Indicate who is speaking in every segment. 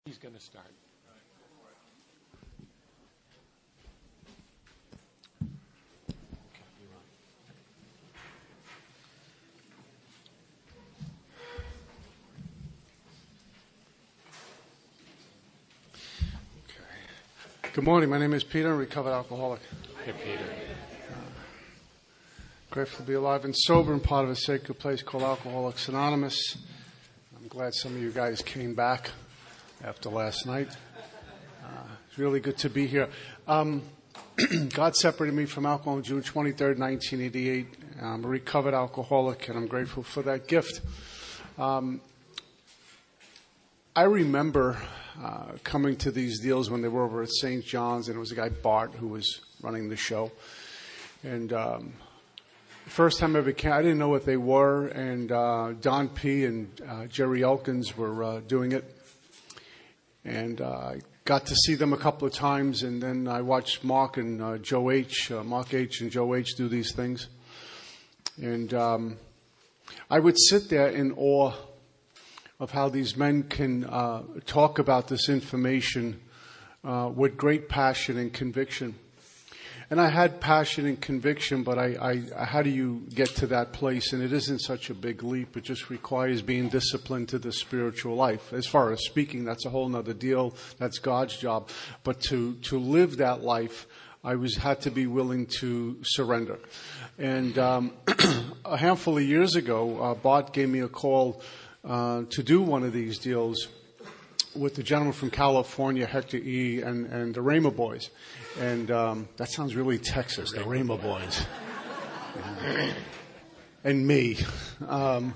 Speaker 1: He's going to start.
Speaker 2: Good morning. My name is Peter. I'm a recovered alcoholic.
Speaker 1: Hey, Peter.
Speaker 2: Grateful to be alive and sober and part of a sacred place called Alcoholics Anonymous. I'm glad some of you guys came back after last night. It's really good to be here. God separated me from alcohol on June 23rd, 1988. I'm a recovered alcoholic, and I'm grateful for that gift. I remember coming to these deals when they were over at St. John's, and it was a guy, Bart, who was running the show. And the first time I ever came, I didn't know what they were, and Don P. and Jerry Elkins were doing it. And I got to see them a couple of times, and then I watched Mark and Joe H., Mark H. and Joe H. do these things. And I would sit there in awe of how these men can talk about this information with great passion and conviction. And I had passion and conviction, but how do you get to that place? And it isn't such a big leap. It just requires being disciplined to the spiritual life. As far as speaking, that's a whole other deal. That's God's job. But to live that life, I had to be willing to surrender. And a handful of years ago, Bart gave me a call to do one of these deals with the gentleman from California, Hector E., and the Rama Boys. And that sounds really Texas, the Rama Boys. And me. And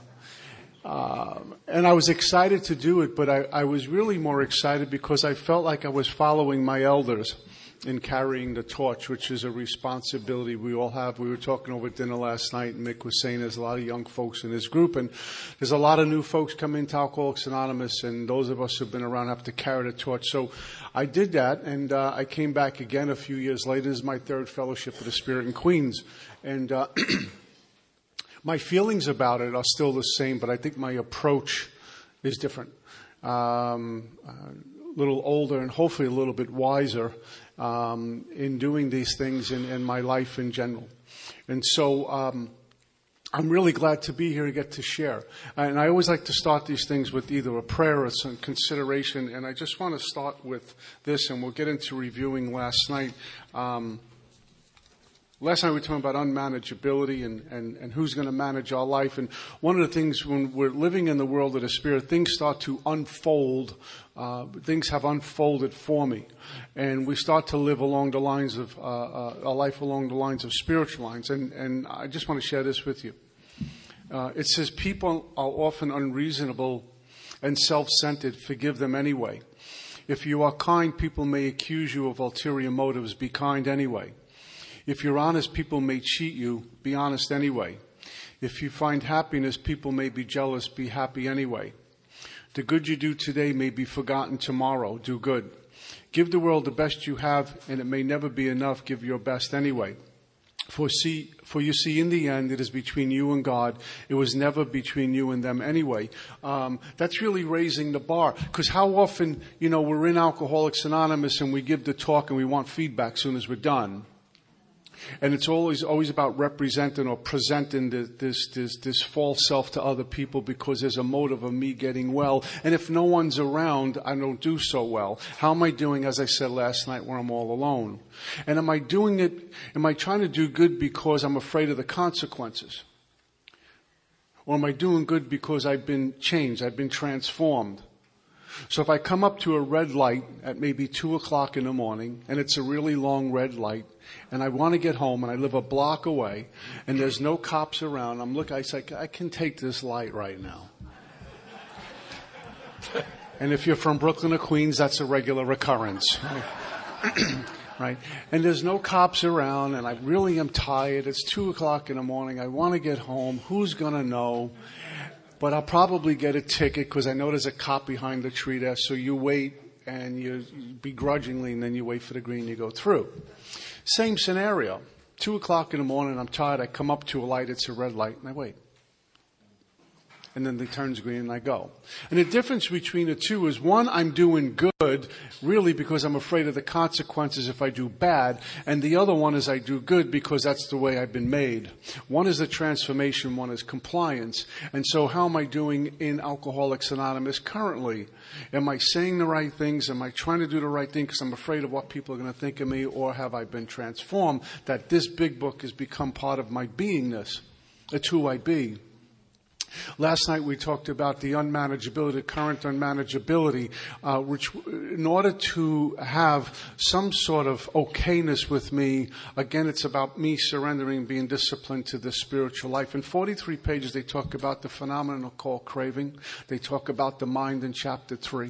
Speaker 2: I was excited to do it, but I was really more excited because I felt like I was following my elders in carrying the torch, which is a responsibility we all have. We were talking over dinner last night, and Mick was saying there's a lot of young folks in this group, and there's a lot of new folks coming into Alcoholics Anonymous, and those of us who've been around have to carry the torch. So I did that, and I came back again a few years later. This is my third fellowship of the Spirit in Queens, and my feelings about it are still the same, but I think my approach is different. A little older and hopefully a little bit wiser in doing these things in my life in general. And so I'm really glad to be here to get to share. And I always like to start these things with either a prayer or some consideration. And I just want to start with this, and we'll get into reviewing last night. Last night we were talking about unmanageability and who's going to manage our life. And one of the things when we're living in the world of the Spirit, things start to unfold. Things have unfolded for me. And we start to live along the lines of a life along the lines of spiritual lines. And I just want to share this with you. It says people are often unreasonable and self-centered. Forgive them anyway. If you are kind, people may accuse you of ulterior motives. Be kind anyway. If you're honest, people may cheat you. Be honest anyway. If you find happiness, people may be jealous. Be happy anyway. The good you do today may be forgotten tomorrow. Do good. Give the world the best you have, and it may never be enough. Give your best anyway. For you see, in the end, it is between you and God. It was never between you and them anyway. That's really raising the bar. Because how often, we're in Alcoholics Anonymous and we give the talk and we want feedback as soon as we're done. And it's always about representing or presenting this false self to other people because there's a motive of me getting well. And if no one's around, I don't do so well. How am I doing, as I said last night, when I'm all alone? And am I trying to do good because I'm afraid of the consequences? Or am I doing good because I've been changed, I've been transformed? So if I come up to a red light at maybe 2 o'clock in the morning, and it's a really long red light, and I want to get home, and I live a block away, and there's no cops around, I say, I can take this light right now. And if you're from Brooklyn or Queens, that's a regular occurrence. Right? And there's no cops around, and I really am tired. It's 2 o'clock in the morning. I want to get home. Who's going to know? But I'll probably get a ticket because I know there's a cop behind the tree there. So you wait, and you begrudgingly, and then you wait for the green, you go through. Same scenario. 2 o'clock in the morning, I'm tired. I come up to a light. It's a red light, and I wait. And then it turns green and I go. And the difference between the two is, one, I'm doing good really because I'm afraid of the consequences if I do bad. And the other one is I do good because that's the way I've been made. One is the transformation, one is compliance. And so how am I doing in Alcoholics Anonymous currently? Am I saying the right things? Am I trying to do the right thing because I'm afraid of what people are going to think of me? Or have I been transformed that this big book has become part of my beingness? It's who I be. Last night we talked about the unmanageability, current unmanageability, which in order to have some sort of okayness with me, again, it's about me surrendering, being disciplined to the spiritual life. In 43 pages, they talk about the phenomenon called craving. They talk about the mind in chapter 3.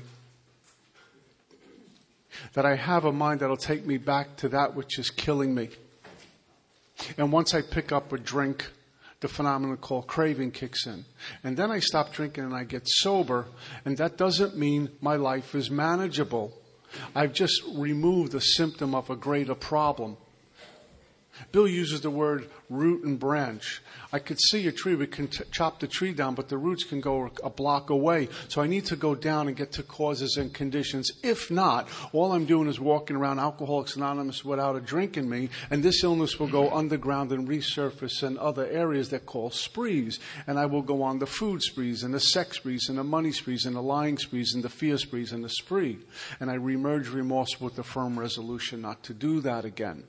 Speaker 2: That I have a mind that'll take me back to that which is killing me. And once I pick up a drink, the phenomenon called craving kicks in. And then I stop drinking and I get sober. And that doesn't mean my life is manageable. I've just removed the symptom of a greater problem. Bill uses the word root and branch. I could see a tree. We can chop the tree down, but the roots can go a block away. So I need to go down and get to causes and conditions. If not, all I'm doing is walking around Alcoholics Anonymous without a drink in me, and this illness will go underground and resurface in other areas that call sprees. And I will go on the food sprees and the sex sprees and the money sprees and the lying sprees and the fear sprees and the spree. And I remerge remorse with the firm resolution not to do that again.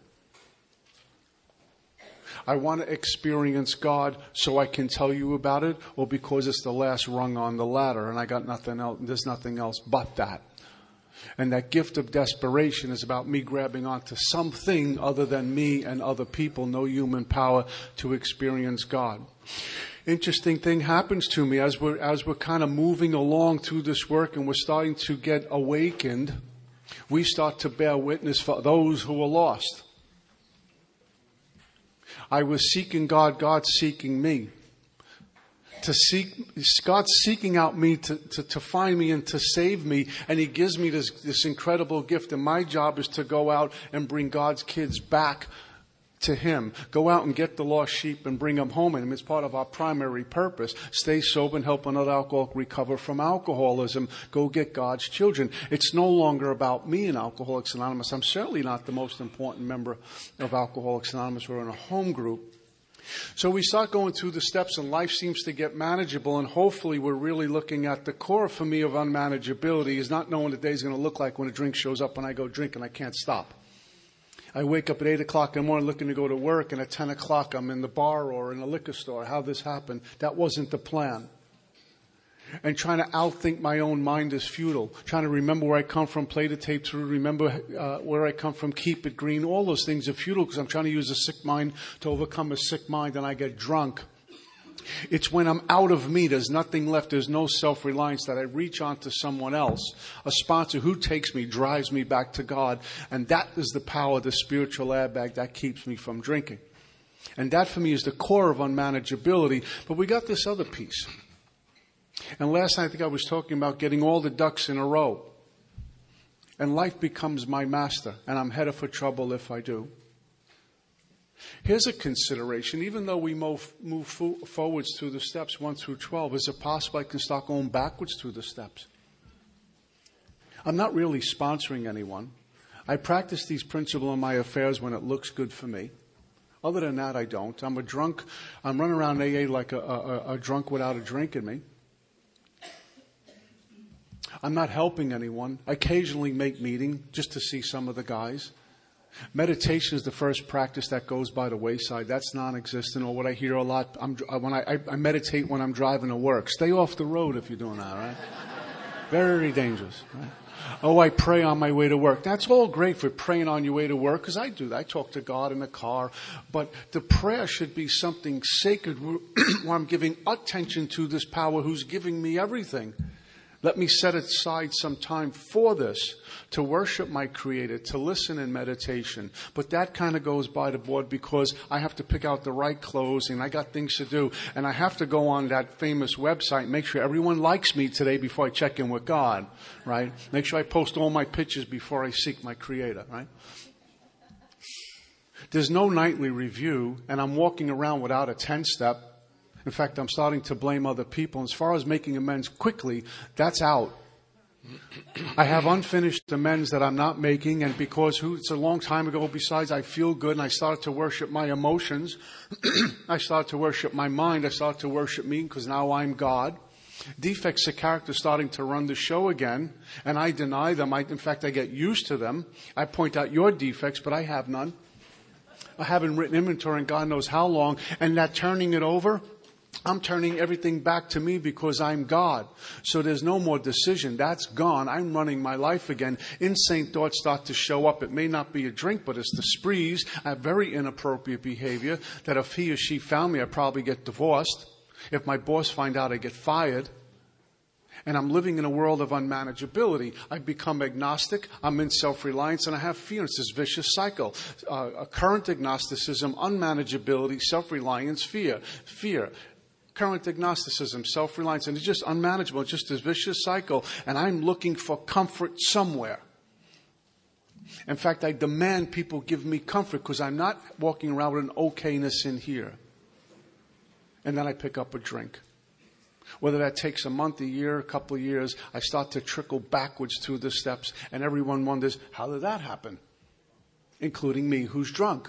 Speaker 2: I want to experience God so I can tell you about it, or because it's the last rung on the ladder and I got nothing else, there's nothing else but that. And that gift of desperation is about me grabbing onto something other than me and other people, no human power to experience God. Interesting thing happens to me as we're kind of moving along through this work and we're starting to get awakened. We start to bear witness for those who are lost. I was seeking God, God's seeking me. God's seeking out me to find me and to save me. And He gives me this incredible gift. And my job is to go out and bring God's kids back to Him. Go out and get the lost sheep and bring them home. And it's part of our primary purpose. Stay sober and help another alcoholic recover from alcoholism. Go get God's children. It's no longer about me and Alcoholics Anonymous. I'm certainly not the most important member of Alcoholics Anonymous. We're in a home group. So we start going through the steps and life seems to get manageable, and hopefully we're really looking at the core for me of unmanageability is not knowing what the day's going to look like when a drink shows up and I go drink and I can't stop. I wake up at 8 o'clock in the morning looking to go to work, and at 10 o'clock I'm in the bar or in a liquor store. How this happened, that wasn't the plan. And trying to outthink my own mind is futile. Trying to remember where I come from, play the tape through, remember where I come from, keep it green. All those things are futile because I'm trying to use a sick mind to overcome a sick mind, and I get drunk. It's when I'm out of me, there's nothing left, there's no self-reliance, that I reach on to someone else, a sponsor who takes me, drives me back to God. And that is the power of the spiritual airbag that keeps me from drinking. And that for me is the core of unmanageability. But we got this other piece. And last night I think I was talking about getting all the ducks in a row. And life becomes my master, and I'm headed for trouble if I do. Here's a consideration. Even though we move forwards through the steps 1 through 12, is it possible I can start going backwards through the steps? I'm not really sponsoring anyone. I practice these principles in my affairs when it looks good for me. Other than that, I don't. I'm a drunk. I'm running around AA like a drunk without a drink in me. I'm not helping anyone. I occasionally make meeting just to see some of the guys. Meditation is the first practice that goes by the wayside. That's non-existent. Or what I hear a lot, I meditate when I'm driving to work. Stay off the road if you're doing that, right? Very dangerous, right? Oh, I pray on my way to work. That's all great for praying on your way to work, because I do that. I talk to God in the car. But the prayer should be something sacred where I'm giving attention to this power who's giving me everything. Let me set aside some time for this, to worship my Creator, to listen in meditation. But that kind of goes by the board because I have to pick out the right clothes and I got things to do. And I have to go on that famous website and make sure everyone likes me today before I check in with God, right? Make sure I post all my pictures before I seek my Creator, right? There's no nightly review, and I'm walking around without a 10-step. In fact, I'm starting to blame other people. As far as making amends quickly, that's out. I have unfinished amends that I'm not making, and because it's a long time ago, besides I feel good and I started to worship my emotions, I started to worship my mind, I started to worship me because now I'm God. Defects of character starting to run the show again, and I deny them. In fact, I get used to them. I point out your defects, but I have none. I haven't written inventory in God knows how long, and that turning it over, I'm turning everything back to me because I'm God. So there's no more decision. That's gone. I'm running my life again. Insane thoughts start to show up. It may not be a drink, but it's the sprees. I have very inappropriate behavior that if he or she found me, I'd probably get divorced. If my boss find out, I get fired. And I'm living in a world of unmanageability. I've become agnostic. I'm in self-reliance, and I have fear. It's this vicious cycle. Current agnosticism, unmanageability, self-reliance, fear. Current agnosticism, self-reliance, and it's just unmanageable. It's just this vicious cycle, and I'm looking for comfort somewhere. In fact, I demand people give me comfort because I'm not walking around with an okayness in here. And then I pick up a drink. Whether that takes a month, a year, a couple of years, I start to trickle backwards through the steps, and everyone wonders, how did that happen? Including me, who's drunk.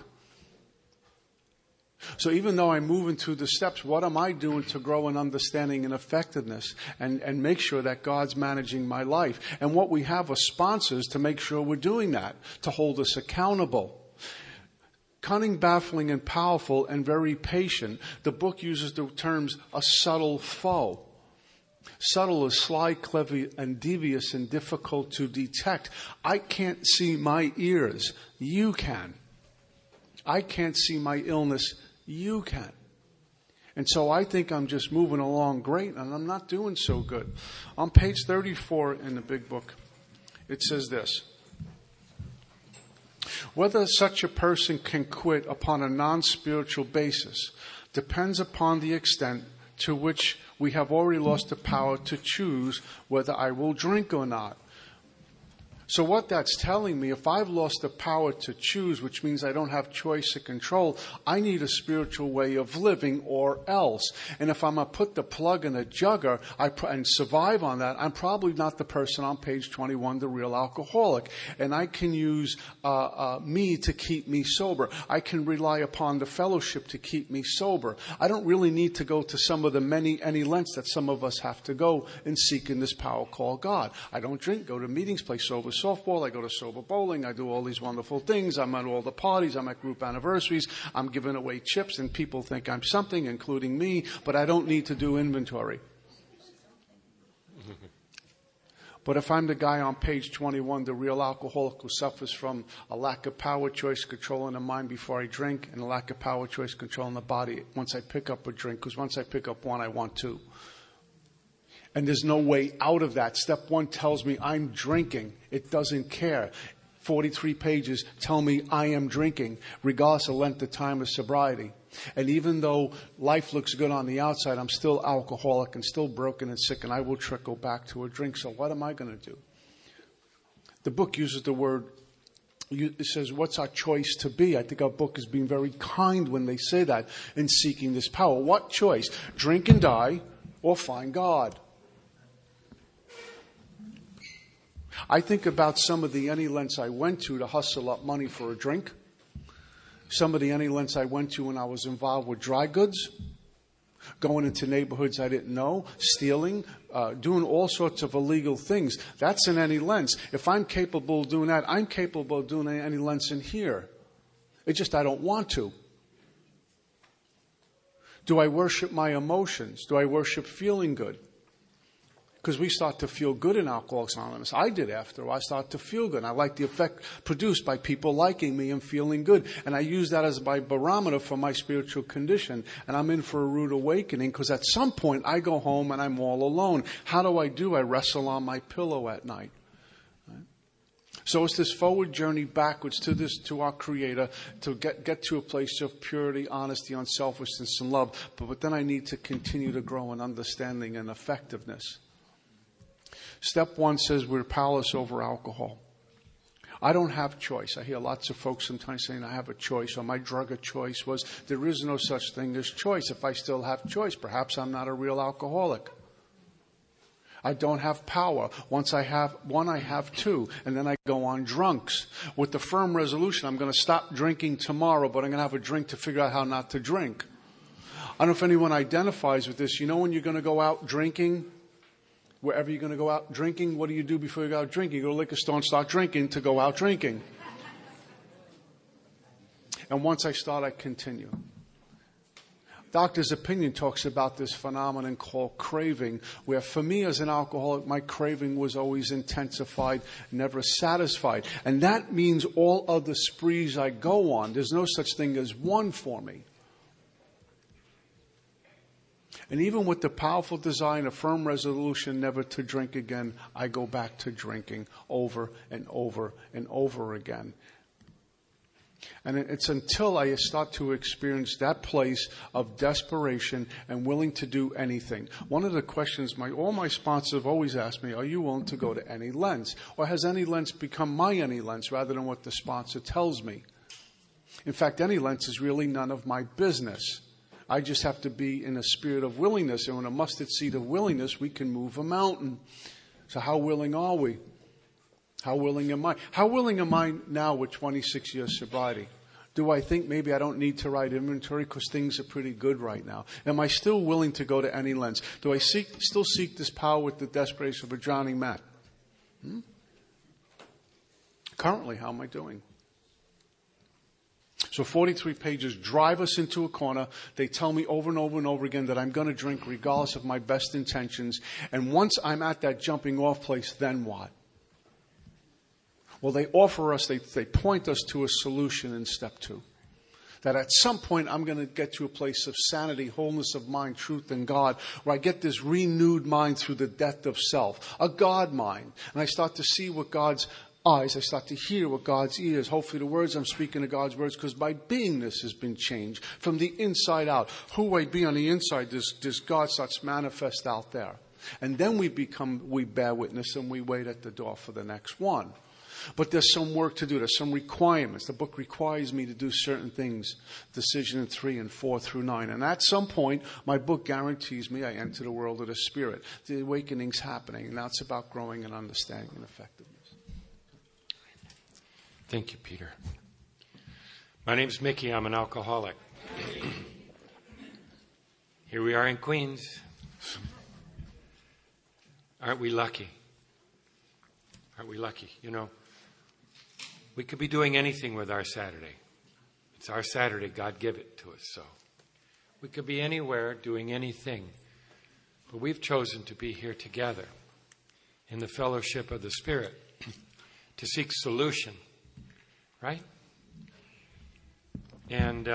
Speaker 2: So even though I'm moving through the steps, what am I doing to grow in understanding and effectiveness and make sure that God's managing my life? And what we have are sponsors to make sure we're doing that, to hold us accountable. Cunning, baffling, and powerful, and very patient. The book uses the terms a subtle foe. Subtle is sly, clever, and devious and difficult to detect. I can't see my ears. You can. I can't see my illness. You can. And so I think I'm just moving along great, and I'm not doing so good. On page 34 in the big book, it says this. Whether such a person can quit upon a non-spiritual basis depends upon the extent to which we have already lost the power to choose whether I will drink or not. So what that's telling me, if I've lost the power to choose, which means I don't have choice or control, I need a spiritual way of living or else. And if I'm going to put the plug in a jugger and survive on that, I'm probably not the person on page 21, the real alcoholic. And I can use me to keep me sober. I can rely upon the fellowship to keep me sober. I don't really need to go to some of the any lengths that some of us have to go in seeking this power called God. I don't drink, go to meetings, play sober softball, I go to sober bowling, I do all these wonderful things, I'm at all the parties, I'm at group anniversaries, I'm giving away chips and people think I'm something, including me, but I don't need to do inventory. But if I'm the guy on page 21, the real alcoholic who suffers from a lack of power, choice, control in the mind before I drink, and a lack of power, choice, control in the body once I pick up a drink, because once I pick up one, I want two. And there's no way out of that. Step one tells me I'm drinking. It doesn't care. 43 pages tell me I am drinking, regardless of length of time of sobriety. And even though life looks good on the outside, I'm still alcoholic and still broken and sick, and I will trickle back to a drink. So what am I going to do? The book uses the word, it says, what's our choice to be? I think our book is being very kind when they say that in seeking this power. What choice? Drink and die or find God? I think about some of the any lengths I went to hustle up money for a drink. Some of the any lengths I went to when I was involved with dry goods, going into neighborhoods I didn't know, stealing, doing all sorts of illegal things. That's an any lengths. If I'm capable of doing that, I'm capable of doing any lengths in here. It's just I don't want to. Do I worship my emotions? Do I worship feeling good? Because we start to feel good in Alcoholics Anonymous. I did after a while. I started to feel good. I like the effect produced by people liking me and feeling good. And I use that as my barometer for my spiritual condition. And I'm in for a rude awakening because at some point I go home and I'm all alone. How do? I wrestle on my pillow at night. Right? So it's this forward journey backwards to our Creator, to get to a place of purity, honesty, unselfishness, and love. But then I need to continue to grow in understanding and effectiveness. Step one says we're powerless over alcohol. I don't have choice. I hear lots of folks sometimes saying I have a choice, or my drug of choice was. There is no such thing as choice. If I still have choice, perhaps I'm not a real alcoholic. I don't have power. Once I have one, I have two. And then I go on drunks. With the firm resolution, I'm going to stop drinking tomorrow, but I'm going to have a drink to figure out how not to drink. I don't know if anyone identifies with this. You know when you're going to go out drinking? Wherever you're going to go out drinking, what do you do before you go out drinking? You go to the liquor store and start drinking to go out drinking. And once I start, I continue. Doctor's opinion talks about this phenomenon called craving, where for me as an alcoholic, my craving was always intensified, never satisfied. And that means all other sprees I go on, there's no such thing as one for me. And even with the powerful desire and a firm resolution never to drink again, I go back to drinking over and over and over again. And it's until I start to experience that place of desperation and willing to do anything. One of the questions all my sponsors have always asked me, are you willing to go to any lengths? Or has any lengths become my any lengths rather than what the sponsor tells me? In fact, any lengths is really none of my business. I just have to be in a spirit of willingness. And in a mustard seed of willingness, we can move a mountain. So how willing are we? How willing am I? How willing am I now with 26 years sobriety? Do I think maybe I don't need to write inventory because things are pretty good right now? Am I still willing to go to any lengths? Do I still seek this power with the desperation of a drowning man? Currently, how am I doing? So 43 pages drive us into a corner. They tell me over and over and over again that I'm going to drink regardless of my best intentions. And once I'm at that jumping off place, then what? Well, they offer us, they point us to a solution in step 2. That at some point I'm going to get to a place of sanity, wholeness of mind, truth, and God, where I get this renewed mind through the death of self, a God mind. And I start to see what God's eyes, I start to hear what God's ears. Hopefully the words I'm speaking are God's words, because my beingness has been changed from the inside out. Who I be on the inside, this God starts manifest out there. And then we bear witness, and we wait at the door for the next one. But there's some work to do. There's some requirements. The book requires me to do certain things. Decision 3 and 4 through 9. And at some point, my book guarantees me I enter the world of the Spirit. The awakening's happening. And now it's about growing in understanding and effectiveness.
Speaker 1: Thank you, Peter. My name's Mickey. I'm an alcoholic. Here we are in Queens. Aren't we lucky? Aren't we lucky? You know, we could be doing anything with our Saturday. It's our Saturday. God give it to us. So we could be anywhere doing anything. But we've chosen to be here together in the fellowship of the Spirit to seek solution. Right? And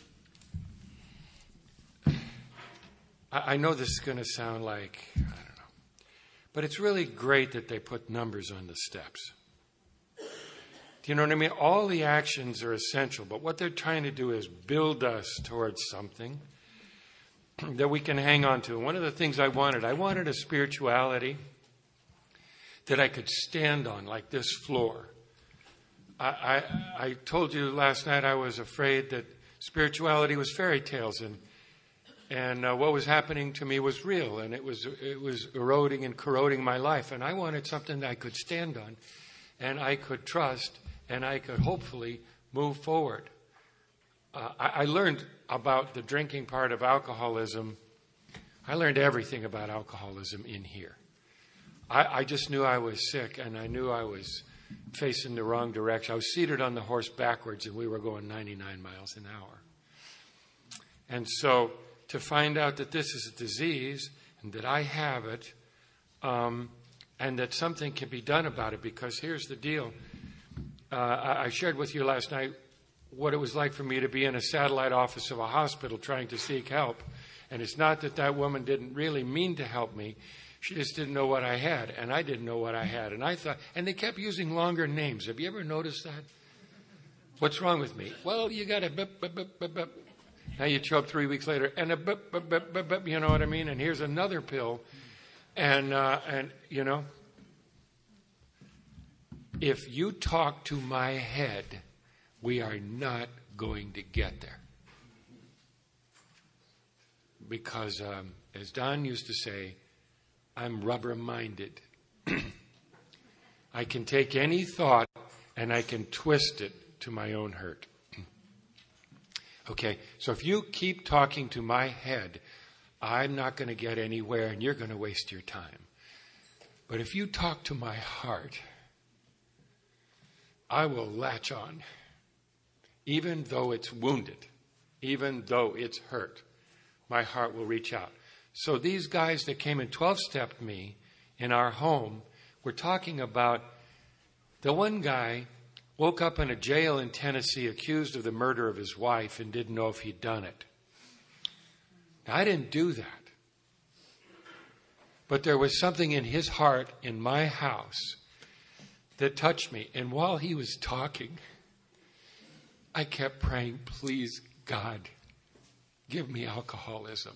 Speaker 1: I know this is going to sound like, I don't know. But it's really great that they put numbers on the steps. Do you know what I mean? All the actions are essential, but what they're trying to do is build us towards something that we can hang on to. One of the things I wanted a spirituality that I could stand on, like this floor. I told you last night I was afraid that spirituality was fairy tales, and what was happening to me was real, and it was eroding and corroding my life. And I wanted something that I could stand on, and I could trust, and I could hopefully move forward. I learned about the drinking part of alcoholism. I learned everything about alcoholism in here. I just knew I was sick, and I knew I was facing the wrong direction. I was seated on the horse backwards, and we were going 99 miles an hour. And so to find out that this is a disease and that I have it, and that something can be done about it, because here's the deal. I shared with you last night what it was like for me to be in a satellite office of a hospital trying to seek help. And it's not that woman didn't really mean to help me. She just didn't know what I had, and I didn't know what I had. And I thought, and they kept using longer names. Have you ever noticed that? What's wrong with me? Well, you got a bip, bip, bip, bip, bip. Now you show up 3 weeks later, and a bip, bip, bip, bip, bip, you know what I mean? And here's another pill, and you know. if you talk to my head, we are not going to get there. Because, as Don used to say, I'm rubber-minded. I can take any thought and I can twist it to my own hurt. Okay, so if you keep talking to my head, I'm not going to get anywhere and you're going to waste your time. But if you talk to my heart, I will latch on, even though it's wounded, even though it's hurt. My heart will reach out. So these guys that came and 12-stepped me in our home were talking about the one guy woke up in a jail in Tennessee accused of the murder of his wife and didn't know if he'd done it. Now, I didn't do that. But there was something in his heart in my house that touched me. And while he was talking, I kept praying, please, God, give me alcoholism.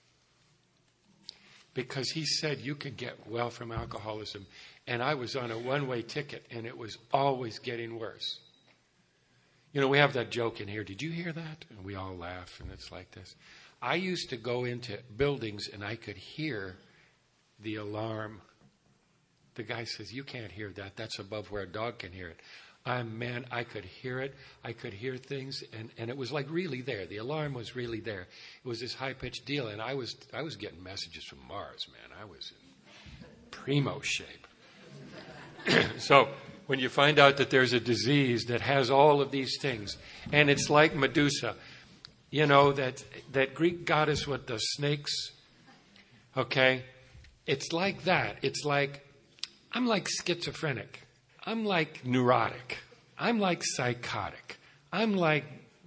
Speaker 1: Because he said you can get well from alcoholism. And I was on a one-way ticket, and it was always getting worse. You know, we have that joke in here. Did you hear that? And we all laugh, and it's like this. I used to go into buildings, and I could hear the alarm. The guy says, you can't hear that. That's above where a dog can hear it. Man, I could hear it. I could hear things, and it was like really there. The alarm was really there. It was this high-pitched deal, and I was getting messages from Mars, man. I was in primo shape. So when you find out that there's a disease that has all of these things, and it's like Medusa, you know, that Greek goddess with the snakes, okay? It's like that. It's like, I'm like schizophrenic. I'm like neurotic. I'm like psychotic. I'm like,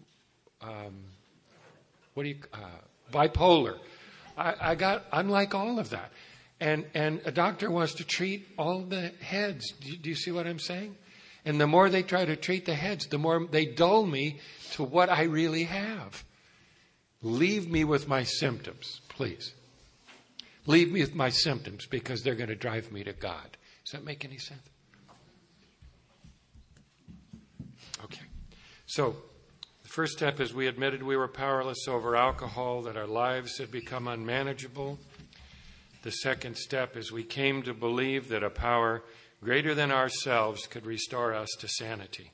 Speaker 1: bipolar. I'm like all of that. And a doctor wants to treat all the heads. Do you see what I'm saying? And the more they try to treat the heads, the more they dull me to what I really have. Leave me with my symptoms, please. Leave me with my symptoms because they're going to drive me to God. Does that make any sense? Okay. So, the first step is we admitted we were powerless over alcohol, that our lives had become unmanageable. The second step is we came to believe that a power greater than ourselves could restore us to sanity.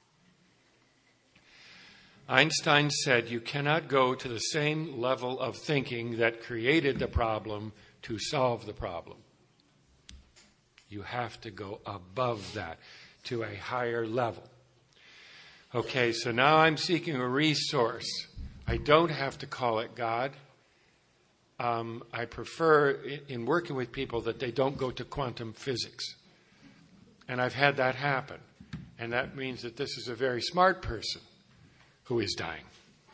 Speaker 1: Einstein said you cannot go to the same level of thinking that created the problem to solve the problem. You have to go above that to a higher level. Okay, so now I'm seeking a resource. I don't have to call it God. I prefer, in working with people, that they don't go to quantum physics. And I've had that happen. And that means that this is a very smart person who is dying.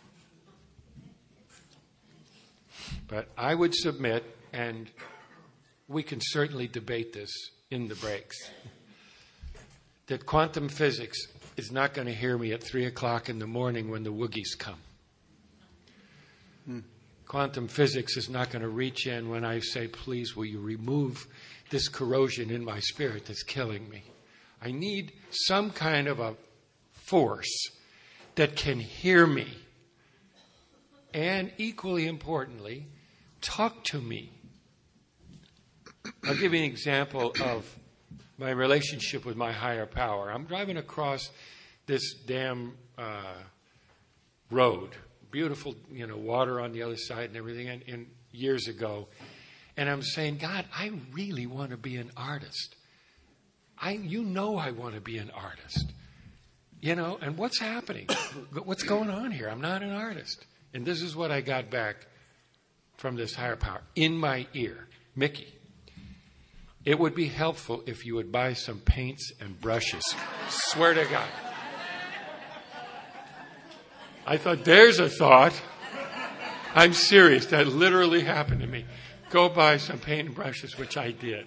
Speaker 1: But I would submit, and we can certainly debate this in the breaks, that quantum physics is not going to hear me at 3 o'clock in the morning when the woogies come. Quantum physics is not going to reach in when I say, please, will you remove this corrosion in my spirit that's killing me? I need some kind of a force that can hear me and, equally importantly, talk to me. I'll give you an example of my relationship with my higher power. I'm driving across this damn road. Beautiful, water on the other side and everything, and years ago. And I'm saying, God, I really want to be an artist. I want to be an artist. And what's happening? What's going on here? I'm not an artist. And this is what I got back from this higher power in my ear. Mickey, it would be helpful if you would buy some paints and brushes. Swear to God. I thought, there's a thought. I'm serious. That literally happened to me. Go buy some paint and brushes, which I did.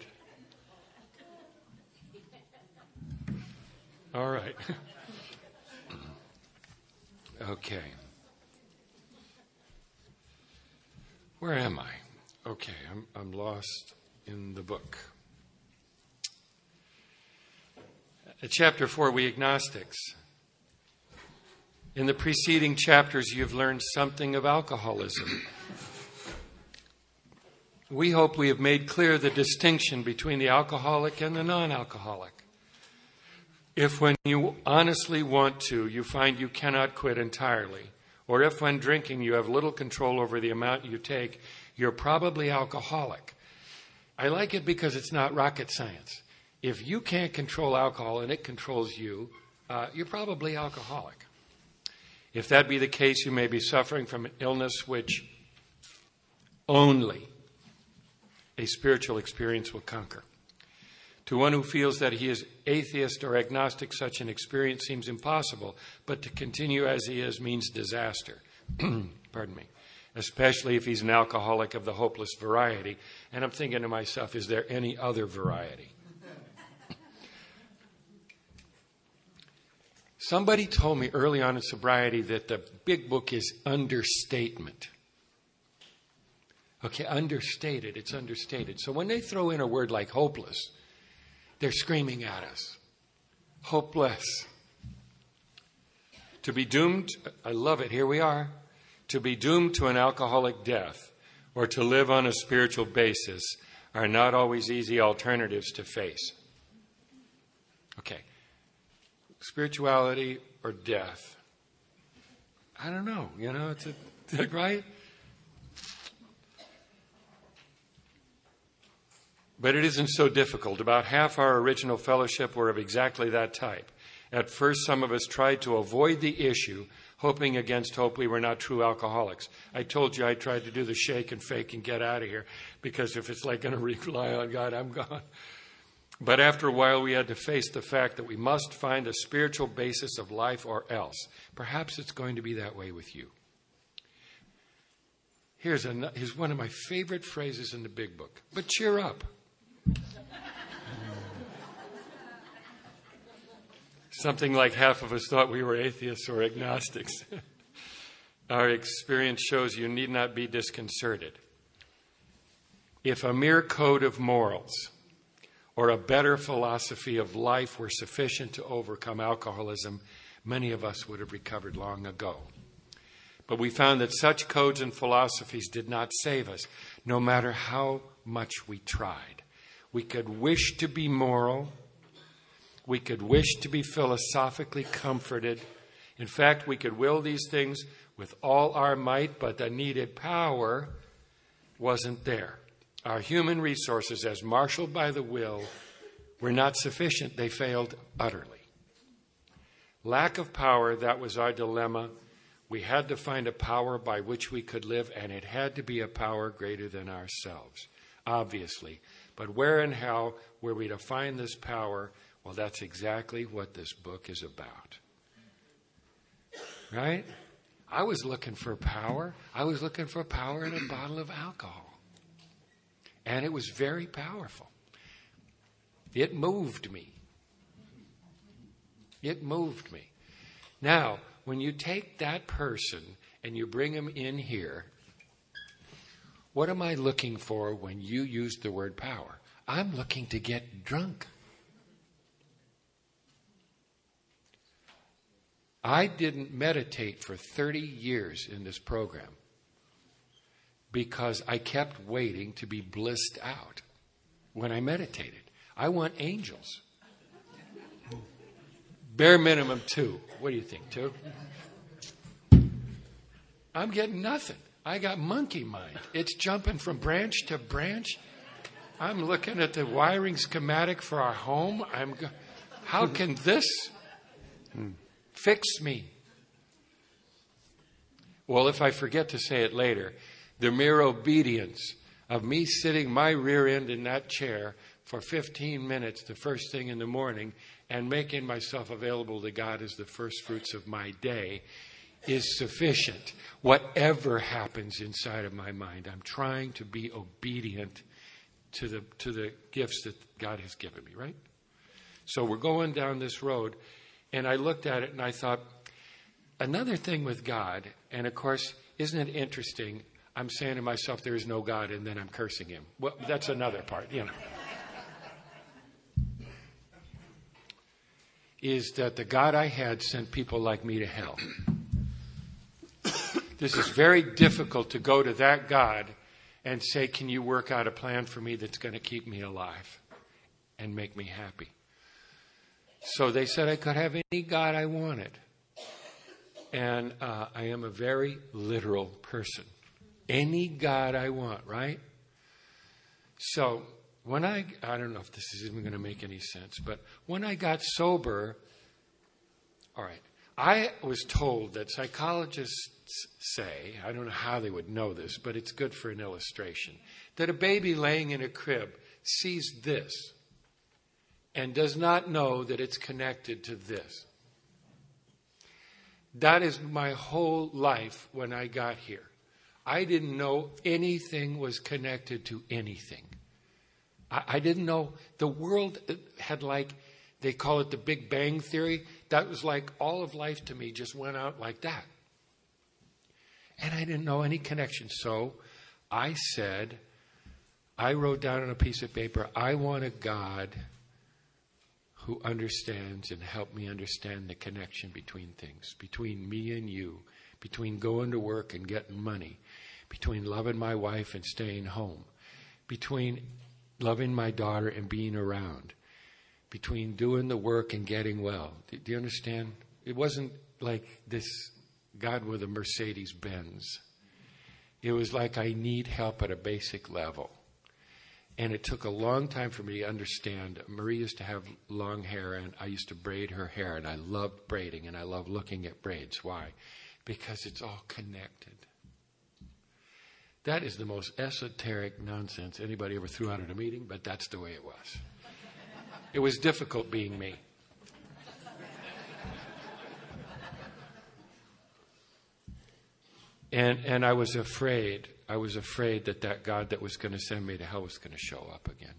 Speaker 1: All right. Okay. Where am I? Okay, I'm lost in the book. At chapter 4, we agnostics. In the preceding chapters, you've learned something of alcoholism. We hope we have made clear the distinction between the alcoholic and the non-alcoholic. If when you honestly want to, you find you cannot quit entirely, or if when drinking you have little control over the amount you take, you're probably alcoholic. I like it because it's not rocket science. If you can't control alcohol and it controls you, you're probably alcoholic. If that be the case, you may be suffering from an illness which only a spiritual experience will conquer. To one who feels that he is atheist or agnostic, such an experience seems impossible, but to continue as he is means disaster. Pardon me. Especially if he's an alcoholic of the hopeless variety. And I'm thinking to myself, is there any other variety? Somebody told me early on in sobriety that the big book is understatement. Okay, understated. It's understated. So when they throw in a word like hopeless, they're screaming at us. Hopeless. To be doomed, I love it, here we are. To be doomed to an alcoholic death or to live on a spiritual basis are not always easy alternatives to face. Okay. Spirituality or death? I don't know. It's right? But it isn't so difficult. About half our original fellowship were of exactly that type. At first, some of us tried to avoid the issue, hoping against hope we were not true alcoholics. I told you I tried to do the shake and fake and get out of here, because if it's like going to rely on God, I'm gone. But after a while, we had to face the fact that we must find a spiritual basis of life or else. Perhaps it's going to be that way with you. Here's one of my favorite phrases in the big book. But cheer up. Something like half of us thought we were atheists or agnostics. Our experience shows you need not be disconcerted. If a mere code of morals or a better philosophy of life were sufficient to overcome alcoholism, many of us would have recovered long ago. But we found that such codes and philosophies did not save us, no matter how much we tried. We could wish to be moral. We could wish to be philosophically comforted. In fact, we could will these things with all our might, but the needed power wasn't there. Our human resources, as marshaled by the will, were not sufficient. They failed utterly. Lack of power, that was our dilemma. We had to find a power by which we could live, and it had to be a power greater than ourselves, obviously. But where and how were we to find this power? Well, that's exactly what this book is about. Right? I was looking for power. I was looking for power in a bottle of alcohol. And it was very powerful. It moved me. It moved me. Now, when you take that person and you bring him in here, what am I looking for when you use the word power? I'm looking to get drunk. I didn't meditate for 30 years in this program because I kept waiting to be blissed out when I meditated. I want angels. Bare minimum 2. What do you think, 2? I'm getting nothing. I got monkey mind. It's jumping from branch to branch. I'm looking at the wiring schematic for our home. How can this fix me? Well, if I forget to say it later, the mere obedience of me sitting my rear end in that chair for 15 minutes the first thing in the morning and making myself available to God as the first fruits of my day is sufficient. Whatever happens inside of my mind, I'm trying to be obedient to the gifts that God has given me, right? So we're going down this road, and I looked at it and I thought, another thing with God, and of course, isn't it interesting? I'm saying to myself, there is no God, and then I'm cursing him. Well, that's another part, is that the God I had sent people like me to hell. This is very difficult to go to that God and say, can you work out a plan for me that's going to keep me alive and make me happy? So they said I could have any God I wanted. And I am a very literal person. Any God I want, right? So when I don't know if this is even going to make any sense, but when I got sober, all right, I was told that psychologists say, I don't know how they would know this, but it's good for an illustration, that a baby laying in a crib sees this and does not know that it's connected to this. That is my whole life when I got here. I didn't know anything was connected to anything. I didn't know the world had, like, they call it the Big Bang Theory. That was like all of life to me just went out like that. And I didn't know any connection. So I said, I wrote down on a piece of paper, I want a God who understands and help me understand the connection between things, between me and you, between going to work and getting money, between loving my wife and staying home, between loving my daughter and being around, between doing the work and getting well. Do you understand? It wasn't like this God with a Mercedes Benz. It was like I need help at a basic level. And it took a long time for me to understand. Marie used to have long hair, and I used to braid her hair, and I loved braiding, and I love looking at braids. Why? Because it's all connected. That is the most esoteric nonsense anybody ever threw out at a meeting, but that's the way it was. It was difficult being me. And I was afraid. I was afraid that God that was going to send me to hell was going to show up again.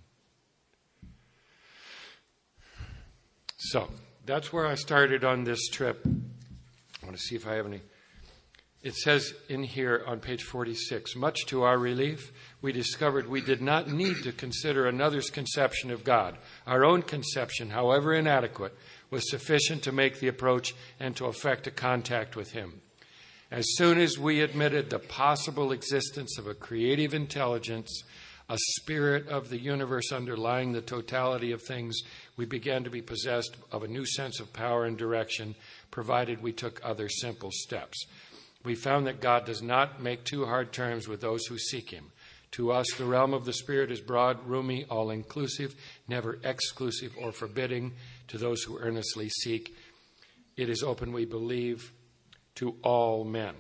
Speaker 1: So that's where I started on this trip. I want to see if I have any. It says in here on page 46, much to our relief, we discovered we did not need to consider another's conception of God. Our own conception, however inadequate, was sufficient to make the approach and to effect a contact with Him. As soon as we admitted the possible existence of a creative intelligence, a spirit of the universe underlying the totality of things, we began to be possessed of a new sense of power and direction, provided we took other simple steps. We found that God does not make too hard terms with those who seek Him. To us, the realm of the Spirit is broad, roomy, all-inclusive, never exclusive or forbidding to those who earnestly seek. It is open, we believe, to all men.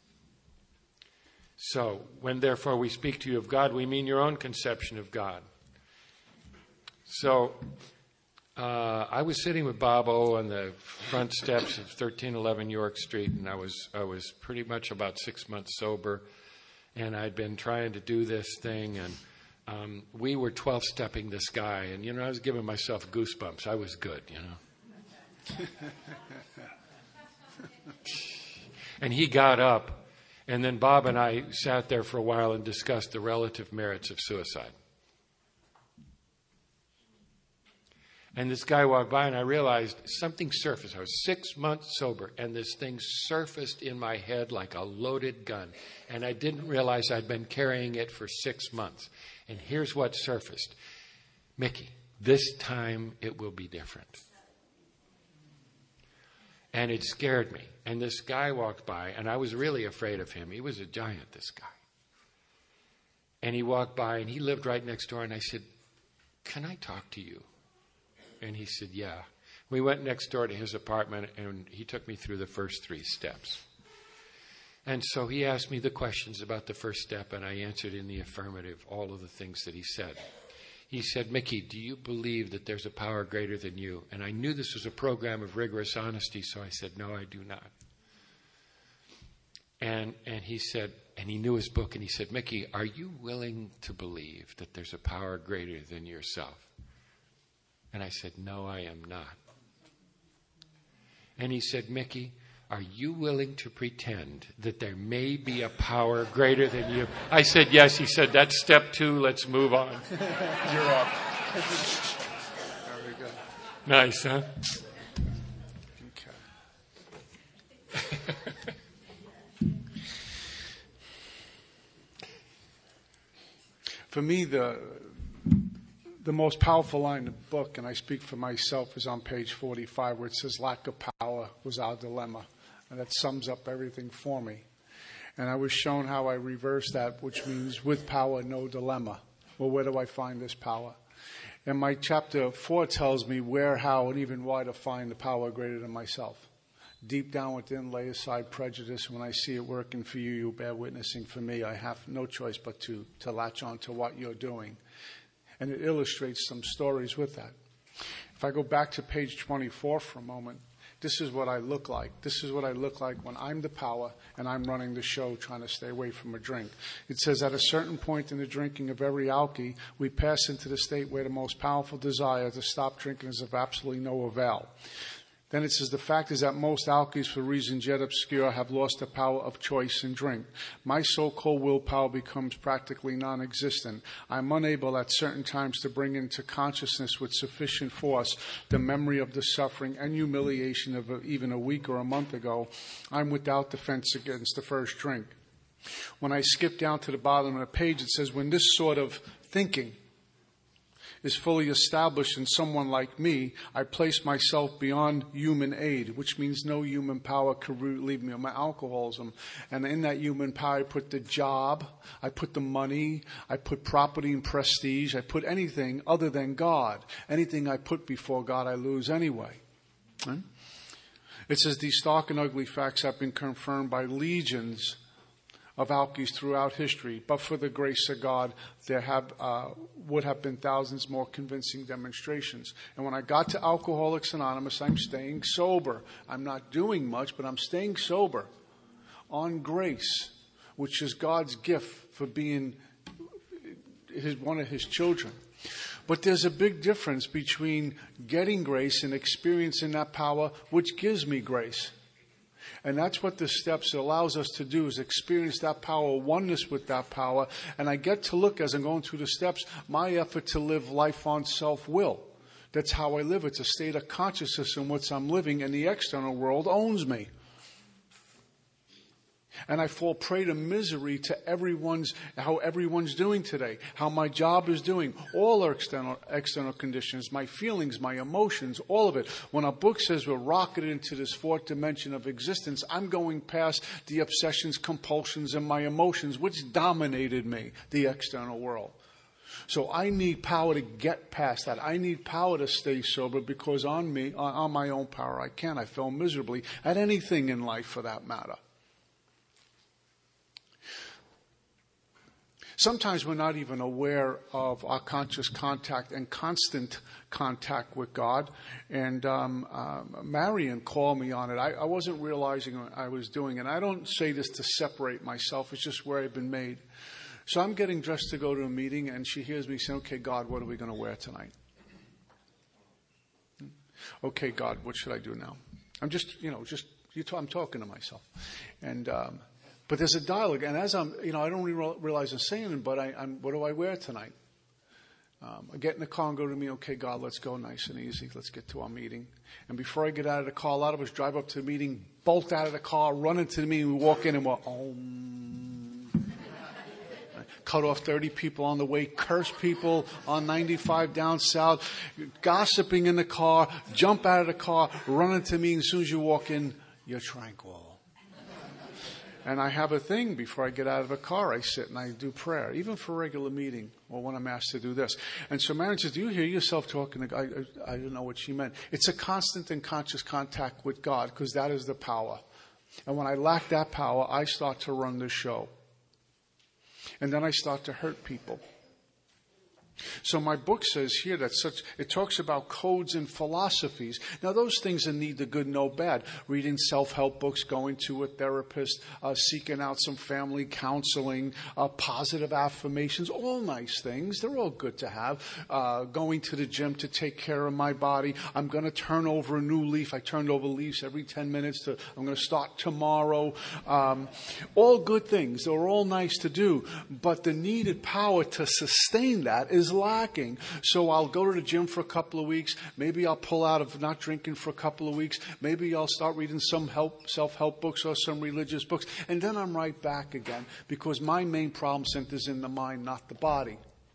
Speaker 1: So, when therefore we speak to you of God, we mean your own conception of God. So, I was sitting with Bob O on the front steps of 1311 York Street, and I was pretty much about 6 months sober, and I'd been trying to do this thing, and we were 12-stepping this guy, and, I was giving myself goosebumps. I was good, And he got up, and then Bob and I sat there for a while and discussed the relative merits of suicide. And this guy walked by, and I realized something surfaced. I was 6 months sober, and this thing surfaced in my head like a loaded gun. And I didn't realize I'd been carrying it for 6 months. And here's what surfaced. Mickey, this time it will be different. And it scared me. And this guy walked by, and I was really afraid of him. He was a giant, this guy. And he walked by, and he lived right next door, and I said, "Can I talk to you?" And he said, "Yeah." We went next door to his apartment, and he took me through the first 3 steps. And so he asked me the questions about the first step, and I answered in the affirmative all of the things that he said. He said, "Mickey, do you believe that there's a power greater than you?" And I knew this was a program of rigorous honesty, so I said, "No, I do not." And he said, and he knew his book, and he said, "Mickey, are you willing to believe that there's a power greater than yourself?" And I said, "No, I am not." And he said, "Mickey, are you willing to pretend that there may be a power greater than you?" I said, "Yes." He said, "That's step 2. Let's move on." You're up. Very good. Nice, huh?
Speaker 2: For me, the most powerful line in the book, and I speak for myself, is on page 45, where it says, "Lack of power was our dilemma." And that sums up everything for me. And I was shown how I reverse that, which means with power, no dilemma. Well, where do I find this power? And my chapter 4 tells me where, how, and even why to find the power greater than myself. Deep down within, lay aside prejudice. When I see it working for you, you bear witnessing for me. I have no choice but to latch on to what you're doing. And it illustrates some stories with that. If I go back to page 24 for a moment, this is what I look like. This is what I look like when I'm the power and I'm running the show trying to stay away from a drink. It says, at a certain point in the drinking of every alky, we pass into the state where the most powerful desire to stop drinking is of absolutely no avail. Then it says, the fact is that most alkies, for reasons yet obscure, have lost the power of choice in drink. My so-called willpower becomes practically non-existent. I'm unable at certain times to bring into consciousness with sufficient force the memory of the suffering and humiliation of even a week or a month ago. I'm without defense against the first drink. When I skip down to the bottom of the page, it says, when this sort of thinking is fully established in someone like me, I place myself beyond human aid, which means no human power could relieve me of my alcoholism. And in that human power, I put the job, I put the money, I put property and prestige, I put anything other than God. Anything I put before God, I lose anyway. Right? It says these stark and ugly facts have been confirmed by legions of alkies throughout history, but for the grace of God, there would have been thousands more convincing demonstrations. And when I got to Alcoholics Anonymous, I'm staying sober. I'm not doing much, but I'm staying sober on grace, which is God's gift for being one of His children. But there's a big difference between getting grace and experiencing that power, which gives me grace. And that's what the steps allows us to do, is experience that power, oneness with that power. And I get to look, as I'm going through the steps, my effort to live life on self-will. That's how I live. It's a state of consciousness in which I'm living, and the external world owns me. And I fall prey to misery to how everyone's doing today, how my job is doing, all our external conditions, my feelings, my emotions, all of it. When our book says we're rocketed into this fourth dimension of existence, I'm going past the obsessions, compulsions, and my emotions, which dominated me, the external world. So I need power to get past that. I need power to stay sober, because on my own power, I can't. I fail miserably at anything in life for that matter. Sometimes we're not even aware of our conscious contact and constant contact with God. And Marion called me on it. I wasn't realizing what I was doing. And I don't say this to separate myself. It's just where I've been made. So I'm getting dressed to go to a meeting, and she hears me saying, okay, God, what are we going to wear tonight? Okay, God, what should I do now? I'm I'm talking to myself. And but there's a dialogue, and as I don't realize I'm saying it, but what do I wear tonight? I get in the car and go to me, okay, God, let's go nice and easy. Let's get to our meeting. And before I get out of the car, a lot of us drive up to the meeting, bolt out of the car, run into the meeting, we walk in and we're, cut off 30 people on the way, curse people on 95 down south, gossiping in the car, jump out of the car, run into me, and as soon as you walk in, you're tranquil. And I have a thing before I get out of a car. I sit and I do prayer, even for a regular meeting or when I'm asked to do this. And so Marion says, do you hear yourself talking to God? I don't know what she meant. It's a constant and conscious contact with God, because that is the power. And when I lack that power, I start to run the show. And then I start to hurt people. So my book says here that it talks about codes and philosophies. Now those things are neither good nor bad. Reading self-help books, going to a therapist, seeking out some family counseling, positive affirmations, all nice things. They're all good to have. Going to the gym to take care of my body. I'm going to turn over a new leaf. I turned over leaves every 10 minutes. I'm going to start tomorrow. All good things. They're all nice to do. But the needed power to sustain that is lacking. So I'll go to the gym for a couple of weeks. Maybe I'll pull out of not drinking for a couple of weeks. Maybe I'll start reading some self-help books or some religious books. And then I'm right back again, because my main problem center is in the mind, not the body.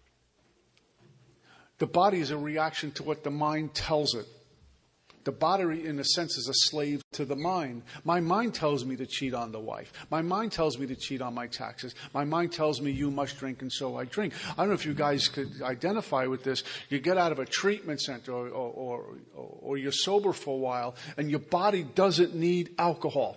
Speaker 2: The body is a reaction to what the mind tells it. The body, in a sense, is a slave to the mind. My mind tells me to cheat on the wife. My mind tells me to cheat on my taxes. My mind tells me you must drink, and so I drink. I don't know if you guys could identify with this. You get out of a treatment center or you're sober for a while, and your body doesn't need alcohol.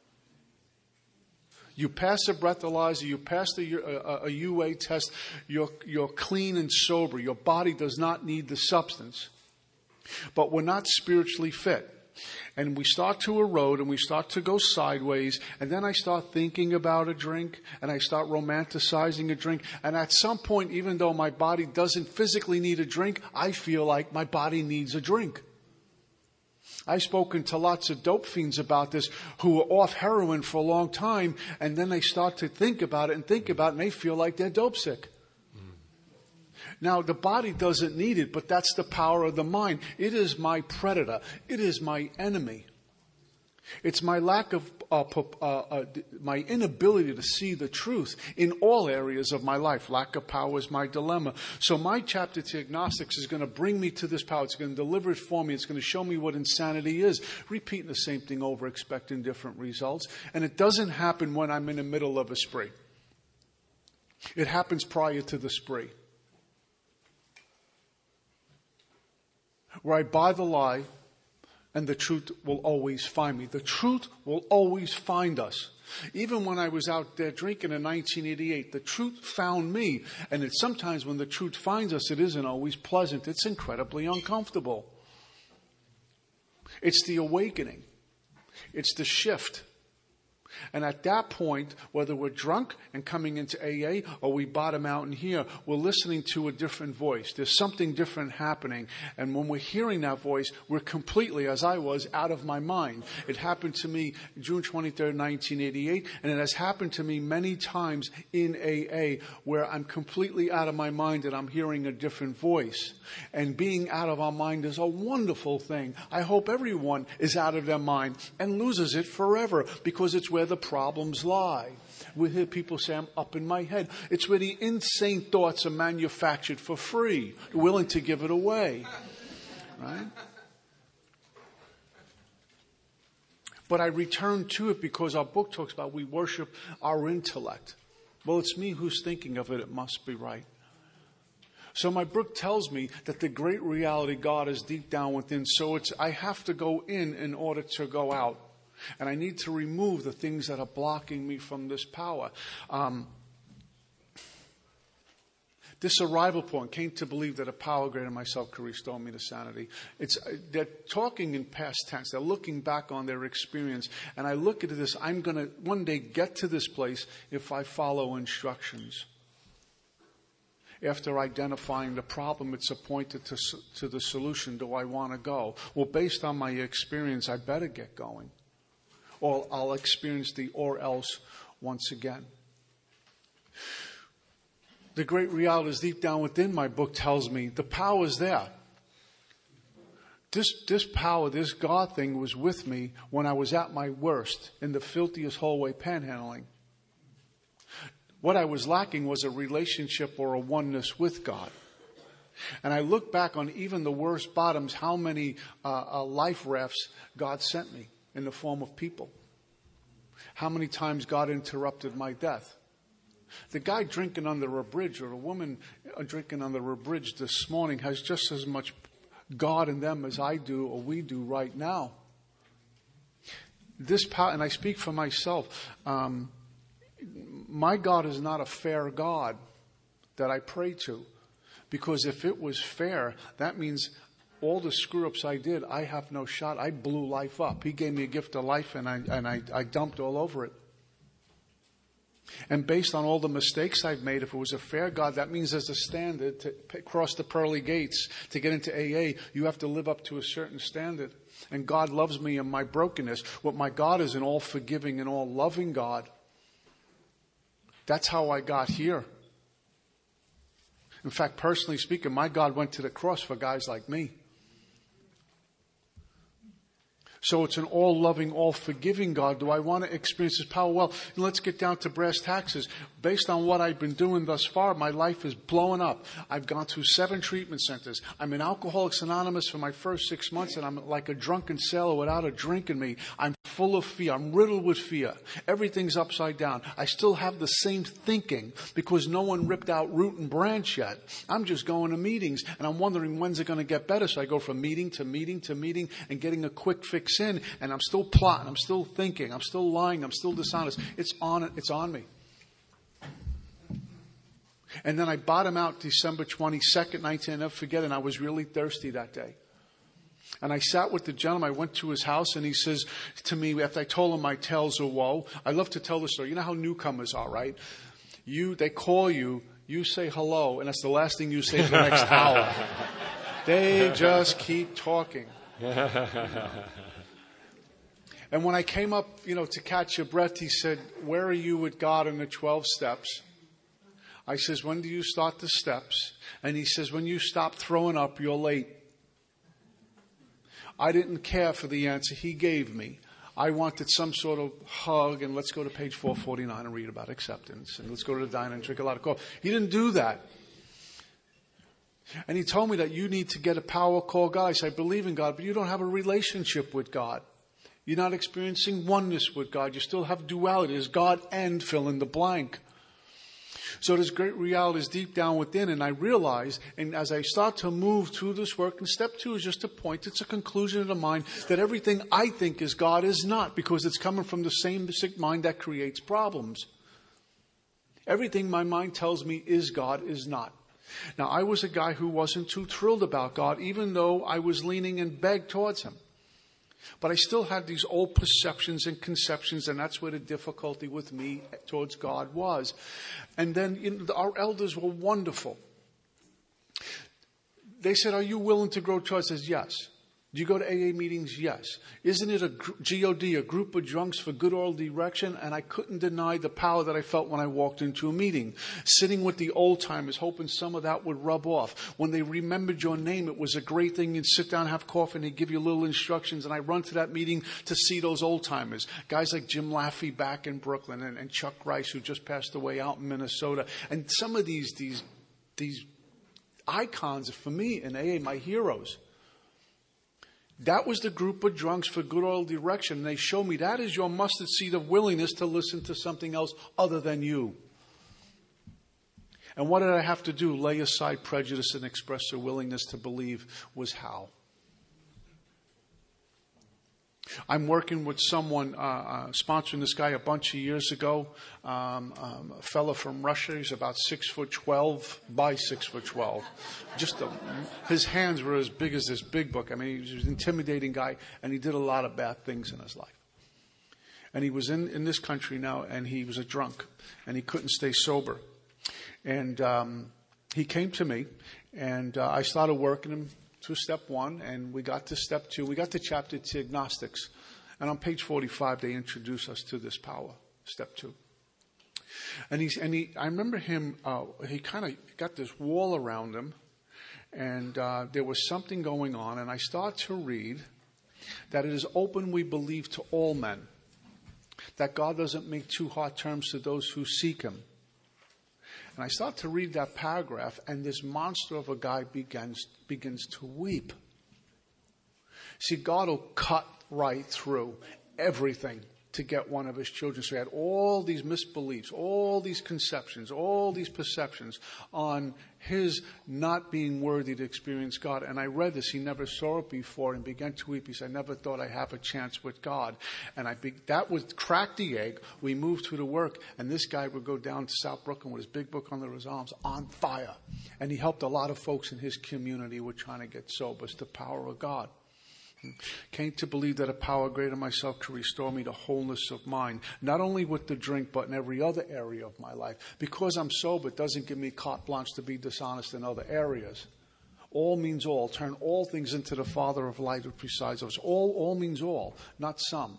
Speaker 2: You pass a breathalyzer, you pass a UA test, you're clean and sober. Your body does not need the substance. But we're not spiritually fit. And we start to erode and we start to go sideways. And then I start thinking about a drink and I start romanticizing a drink. And at some point, even though my body doesn't physically need a drink, I feel like my body needs a drink. I've spoken to lots of dope fiends about this who are off heroin for a long time. And then they start to think about it and they feel like they're dope sick. Now, the body doesn't need it, but that's the power of the mind. It is my predator. It is my enemy. It's my lack of, my inability to see the truth in all areas of my life. Lack of power is my dilemma. So my chapter to agnostics is going to bring me to this power. It's going to deliver it for me. It's going to show me what insanity is. Repeating the same thing over, expecting different results. And it doesn't happen when I'm in the middle of a spree. It happens prior to the spree. Where I buy the lie, and the truth will always find me. The truth will always find us. Even when I was out there drinking in 1988, the truth found me. And it's sometimes when the truth finds us, it isn't always pleasant. It's incredibly uncomfortable. It's the awakening. It's the shift. And at that point, whether we're drunk and coming into AA or we bottom out in here, we're listening to a different voice. There's something different happening. And when we're hearing that voice, we're completely, as I was, out of my mind. It happened to me June 23rd, 1988, and it has happened to me many times in AA where I'm completely out of my mind and I'm hearing a different voice. And being out of our mind is a wonderful thing. I hope everyone is out of their mind and loses it forever because it's where the problems lie. We hear people say, I'm up in my head. It's where the insane thoughts are manufactured for free, willing to give it away. Right? But I return to it because our book talks about we worship our intellect. Well, it's me who's thinking of it. It must be right. So my book tells me that the great reality God is deep down within. So I have to go in order to go out. And I need to remove the things that are blocking me from this power. This arrival point came to believe that a power greater than myself could restore me to sanity. They're talking in past tense. They're looking back on their experience. And I look at this, I'm going to one day get to this place if I follow instructions. After identifying the problem, it's appointed to the solution. Do I want to go? Well, based on my experience, I better get going. Or I'll experience the or else once again. The great reality is deep down within, my book tells me. The power is there. This power, this God thing was with me when I was at my worst in the filthiest hallway panhandling. What I was lacking was a relationship or a oneness with God. And I look back on even the worst bottoms, how many life rafts God sent me in the form of people. How many times God interrupted my death. The guy drinking under a bridge or the woman drinking under a bridge this morning has just as much God in them as I do or we do right now. This power, and I speak for myself, my God is not a fair God that I pray to. Because if it was fair, that means all the screw-ups I did, I have no shot. I blew life up. He gave me a gift of life, and I dumped all over it. And based on all the mistakes I've made, if it was a fair God, that means there's a standard to cross the pearly gates. To get into AA, you have to live up to a certain standard. And God loves me in my brokenness. What my God is an all-forgiving and all-loving God. That's how I got here. In fact, personally speaking, my God went to the cross for guys like me. So it's an all-loving, all-forgiving God. Do I want to experience His power? Well, let's get down to brass taxes. Based on what I've been doing thus far, my life is blowing up. I've gone through 7 treatment centers. I'm in Alcoholics Anonymous for my first 6 months, and I'm like a drunken sailor without a drink in me. I'm full of fear. I'm riddled with fear. Everything's upside down. I still have the same thinking because no one ripped out root and branch yet. I'm just going to meetings, and I'm wondering when's it going to get better. So I go from meeting to meeting to meeting and getting a quick fix in, and I'm still plotting, I'm still thinking, I'm still lying, I'm still dishonest. It's on me. And then I bottom out December 22nd, 19, I'll never forget, and I was really thirsty that day. And I sat with the gentleman. I went to his house, and he says to me, after I told him my tales of woe, I love to tell the story. You know how newcomers are, right? They call you, you say hello, and that's the last thing you say for the next hour. They just keep talking. And when I came up, to catch your breath, he said, where are you with God in the 12 steps? I says, when do you start the steps? And he says, when you stop throwing up, you're late. I didn't care for the answer he gave me. I wanted some sort of hug, and let's go to page 449 and read about acceptance, and let's go to the diner and drink a lot of coffee. He didn't do that. And he told me that you need to get a power called God. I said, I believe in God, but you don't have a relationship with God. You're not experiencing oneness with God. You still have duality. There's God and fill in the blank. So there's great realities deep down within, and I realize, and as I start to move through this work, and step 2 is just a point, it's a conclusion of the mind, that everything I think is God is not, because it's coming from the same sick mind that creates problems. Everything my mind tells me is God is not. Now, I was a guy who wasn't too thrilled about God, even though I was leaning and begged towards Him. But I still had these old perceptions and conceptions, and that's where the difficulty with me towards God was. And then our elders were wonderful. They said, are you willing to grow towards? I said, yes. Do you go to AA meetings? Yes. Isn't it a GOD, a group of drunks for good oral direction? And I couldn't deny the power that I felt when I walked into a meeting. Sitting with the old timers, hoping some of that would rub off. When they remembered your name, it was a great thing. You'd sit down, have coffee, and they'd give you little instructions. And I run to that meeting to see those old timers. Guys like Jim Laffey back in Brooklyn, and Chuck Rice, who just passed away out in Minnesota. And some of these icons, for me in AA, my heroes. That was the group of drunks for good oral direction. And they show me that is your mustard seed of willingness to listen to something else other than you. And what did I have to do? Lay aside prejudice and express a willingness to believe was how. I'm working with someone, sponsoring this guy a bunch of years ago. A fella from Russia. He's about 6'12" by 6'12". His hands were as big as this big book. I mean, he was an intimidating guy, and he did a lot of bad things in his life. And he was in this country now, and he was a drunk, and he couldn't stay sober. And he came to me, and I started working him through step 1, and we got to step 2. We got to chapter 2, agnostics. And on page 45, they introduce us to this power, step 2. And I remember him, he kind of got this wall around him, and there was something going on. And I start to read that it is open, we believe, to all men, that God doesn't make too hard terms to those who seek Him. And I start to read that paragraph, and this monster of a guy begins to weep. See, God will cut right through everything to get one of His children. So He had all these misbeliefs, all these conceptions, all these perceptions on his not being worthy to experience God. And I read this. He never saw it before and began to weep. He said, I never thought I'd have a chance with God. And that would crack the egg. We moved through the work, and this guy would go down to South Brooklyn with his big book under his arms on fire. And he helped a lot of folks in his community who were trying to get sober. It's the power of God. Came to believe that a power greater than myself could restore me to wholeness of mind, not only with the drink, but in every other area of my life. Because I'm sober, it doesn't give me carte blanche to be dishonest in other areas. All means all. Turn all things into the Father of light who presides over us. All means all, not some.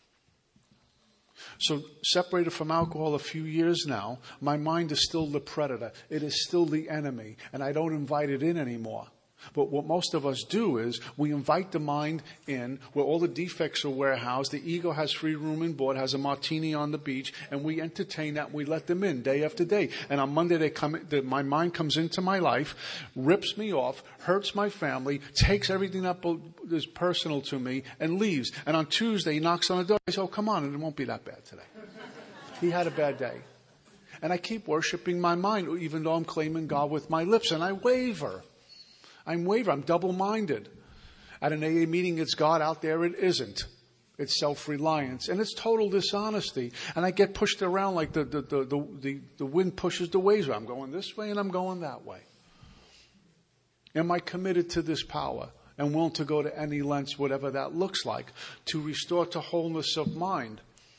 Speaker 2: So separated from alcohol a few years now, my mind is still the predator. It is still the enemy, and I don't invite it in anymore. But what most of us do is we invite the mind in where all the defects are warehoused. The ego has free room and board, has a martini on the beach, and we entertain that. And we let them in day after day. And on Monday, my mind comes into my life, rips me off, hurts my family, takes everything that is personal to me, and leaves. And on Tuesday, he knocks on the door. I say, "Oh, come on, and it won't be that bad today." He had a bad day. And I keep worshiping my mind, even though I'm claiming God with my lips, and I waver. I'm double-minded. At an AA meeting, it's God. Out there, it isn't. It's self-reliance. And it's total dishonesty. And I get pushed around like the wind pushes the waves. I'm going this way and I'm going that way. Am I committed to this power and willing to go to any lengths, whatever that looks like, to restore to wholeness of mind?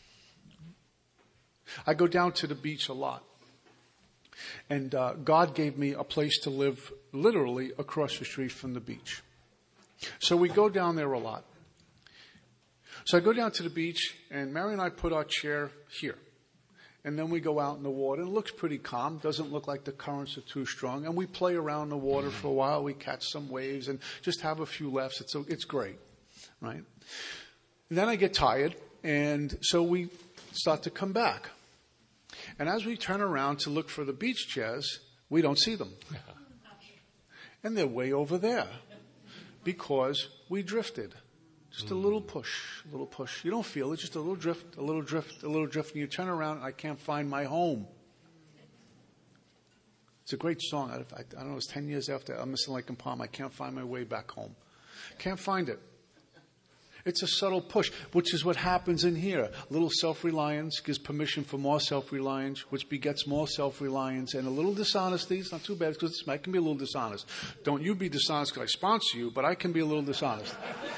Speaker 2: I go down to the beach a lot. And God gave me a place to live literally across the street from the beach. So we go down there a lot. So I go down to the beach, and Mary and I put our chair here. And then we go out in the water. It looks pretty calm. Doesn't look like the currents are too strong. And we play around the water for a while. We catch some waves and just have a few laughs. It's great, right? And then I get tired, and so we start to come back. And as we turn around to look for the beach chairs, we don't see them. And they're way over there because we drifted. Just a little push, a little push. You don't feel it, just a little drift, a little drift, a little drift. And you turn around and I can't find my home. It's a great song. I don't know, it's 10 years after I'm missing Lake and Palm. I can't find my way back home. Can't find it. It's a subtle push, which is what happens in here. A little self-reliance gives permission for more self-reliance, which begets more self-reliance. And a little dishonesty, it's not too bad because I can be a little dishonest. Don't you be dishonest because I sponsor you, but I can be a little dishonest.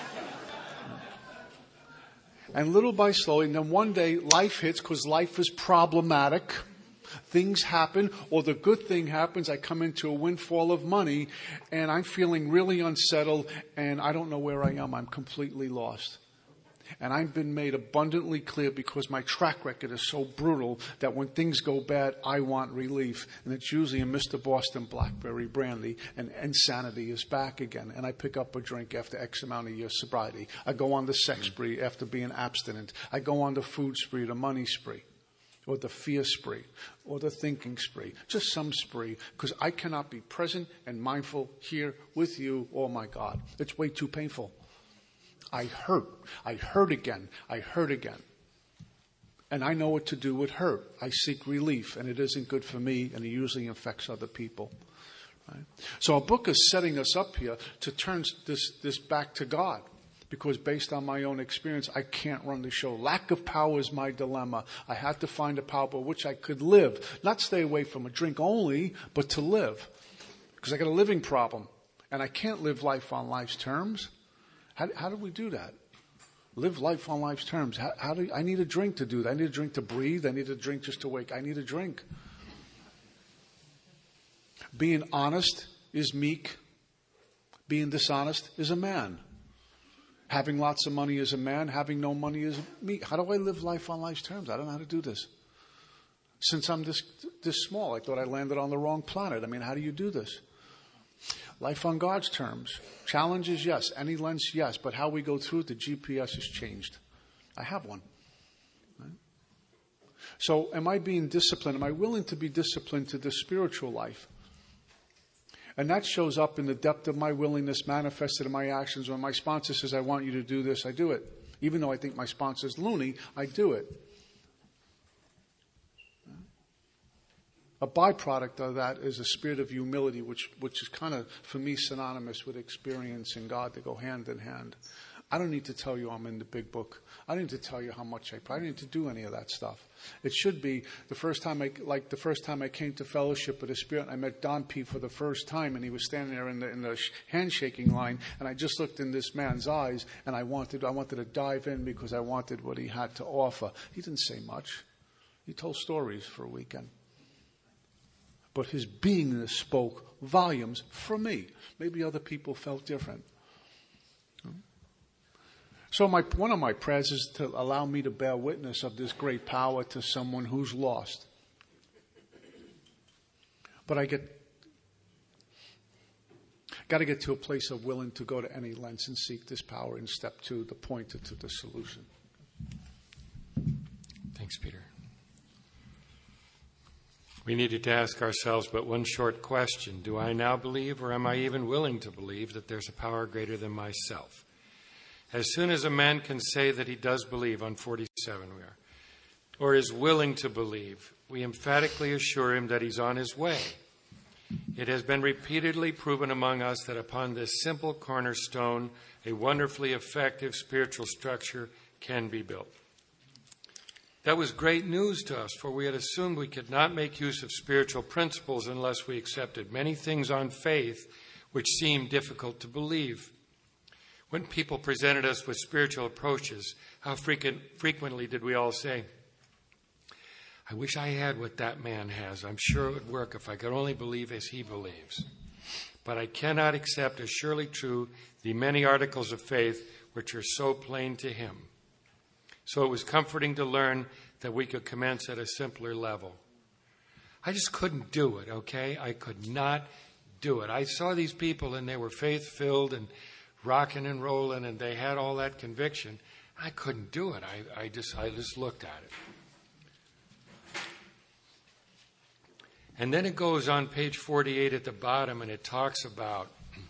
Speaker 2: And little by slowly, and then one day life hits because life is problematic. Things happen, or the good thing happens. I come into a windfall of money, and I'm feeling really unsettled, and I don't know where I am. I'm completely lost. And I've been made abundantly clear because my track record is so brutal that when things go bad, I want relief. And it's usually a Mr. Boston Blackberry brandy, and insanity is back again. And I pick up a drink after X amount of years sobriety. I go on the sex spree after being abstinent. I go on the food spree, the money spree, or the fear spree, or the thinking spree. Just some spree, because I cannot be present and mindful here with you. Oh, my God. It's way too painful. I hurt. I hurt again. I hurt again. And I know what to do with hurt. I seek relief, and it isn't good for me, and it usually infects other people. Right? So our book is setting us up here to turn this back to God. Because based on my own experience, I can't run the show. Lack of power is my dilemma. I had to find a power by which I could live. Not stay away from a drink only, but to live. Because I got a living problem. And I can't live life on life's terms. How do we do that? Live life on life's terms. I need a drink to do that. I need a drink to breathe. I need a drink just to wake. I need a drink. Being honest is meek. Being dishonest is a man. Having lots of money is a man. Having no money is me. How do I live life on life's terms? I don't know how to do this. Since I'm this small, I thought I landed on the wrong planet. I mean, how do you do this? Life on God's terms. Challenges, yes. Any lens, yes. But how we go through it, the GPS has changed. I have one. Right? So am I being disciplined? Am I willing to be disciplined to the spiritual life? And that shows up in the depth of my willingness manifested in my actions. When my sponsor says, I want you to do this, I do it. Even though I think my sponsor's loony, I do it. A byproduct of that is a spirit of humility, which is kind of, for me, synonymous with experiencing God. They go hand in hand. I don't need to tell you I'm in the big book. I don't need to tell you how much I pray. I don't need to do any of that stuff. It should be the first time I came to fellowship with the Spirit, I met Don P. for the first time, and he was standing there in the handshaking line, and I just looked in this man's eyes, and I wanted to dive in because I wanted what he had to offer. He didn't say much. He told stories for a weekend. But his beingness spoke volumes for me. Maybe other people felt different. So one of my prayers is to allow me to bear witness of this great power to someone who's lost. But got to get to a place of willing to go to any lengths and seek this power in step 2, the pointer to the solution.
Speaker 1: Thanks, Peter. We needed to ask ourselves but one short question. Do I now believe, or am I even willing to believe, that there's a power greater than myself? As soon as a man can say that he does believe, on 47 we are, or is willing to believe, we emphatically assure him that he's on his way. It has been repeatedly proven among us that upon this simple cornerstone, a wonderfully effective spiritual structure can be built. That was great news to us, for we had assumed we could not make use of spiritual principles unless we accepted many things on faith which seemed difficult to believe. When people presented us with spiritual approaches, how frequently did we all say, I wish I had what that man has. I'm sure it would work if I could only believe as he believes. But I cannot accept as surely true the many articles of faith which are so plain to him. So it was comforting to learn that we could commence at a simpler level. I just couldn't do it, okay? I could not do it. I saw these people and they were faith-filled and rocking and rolling and they had all that conviction. I couldn't do it. I just looked at it. And then it goes on page 48 at the bottom and it talks about,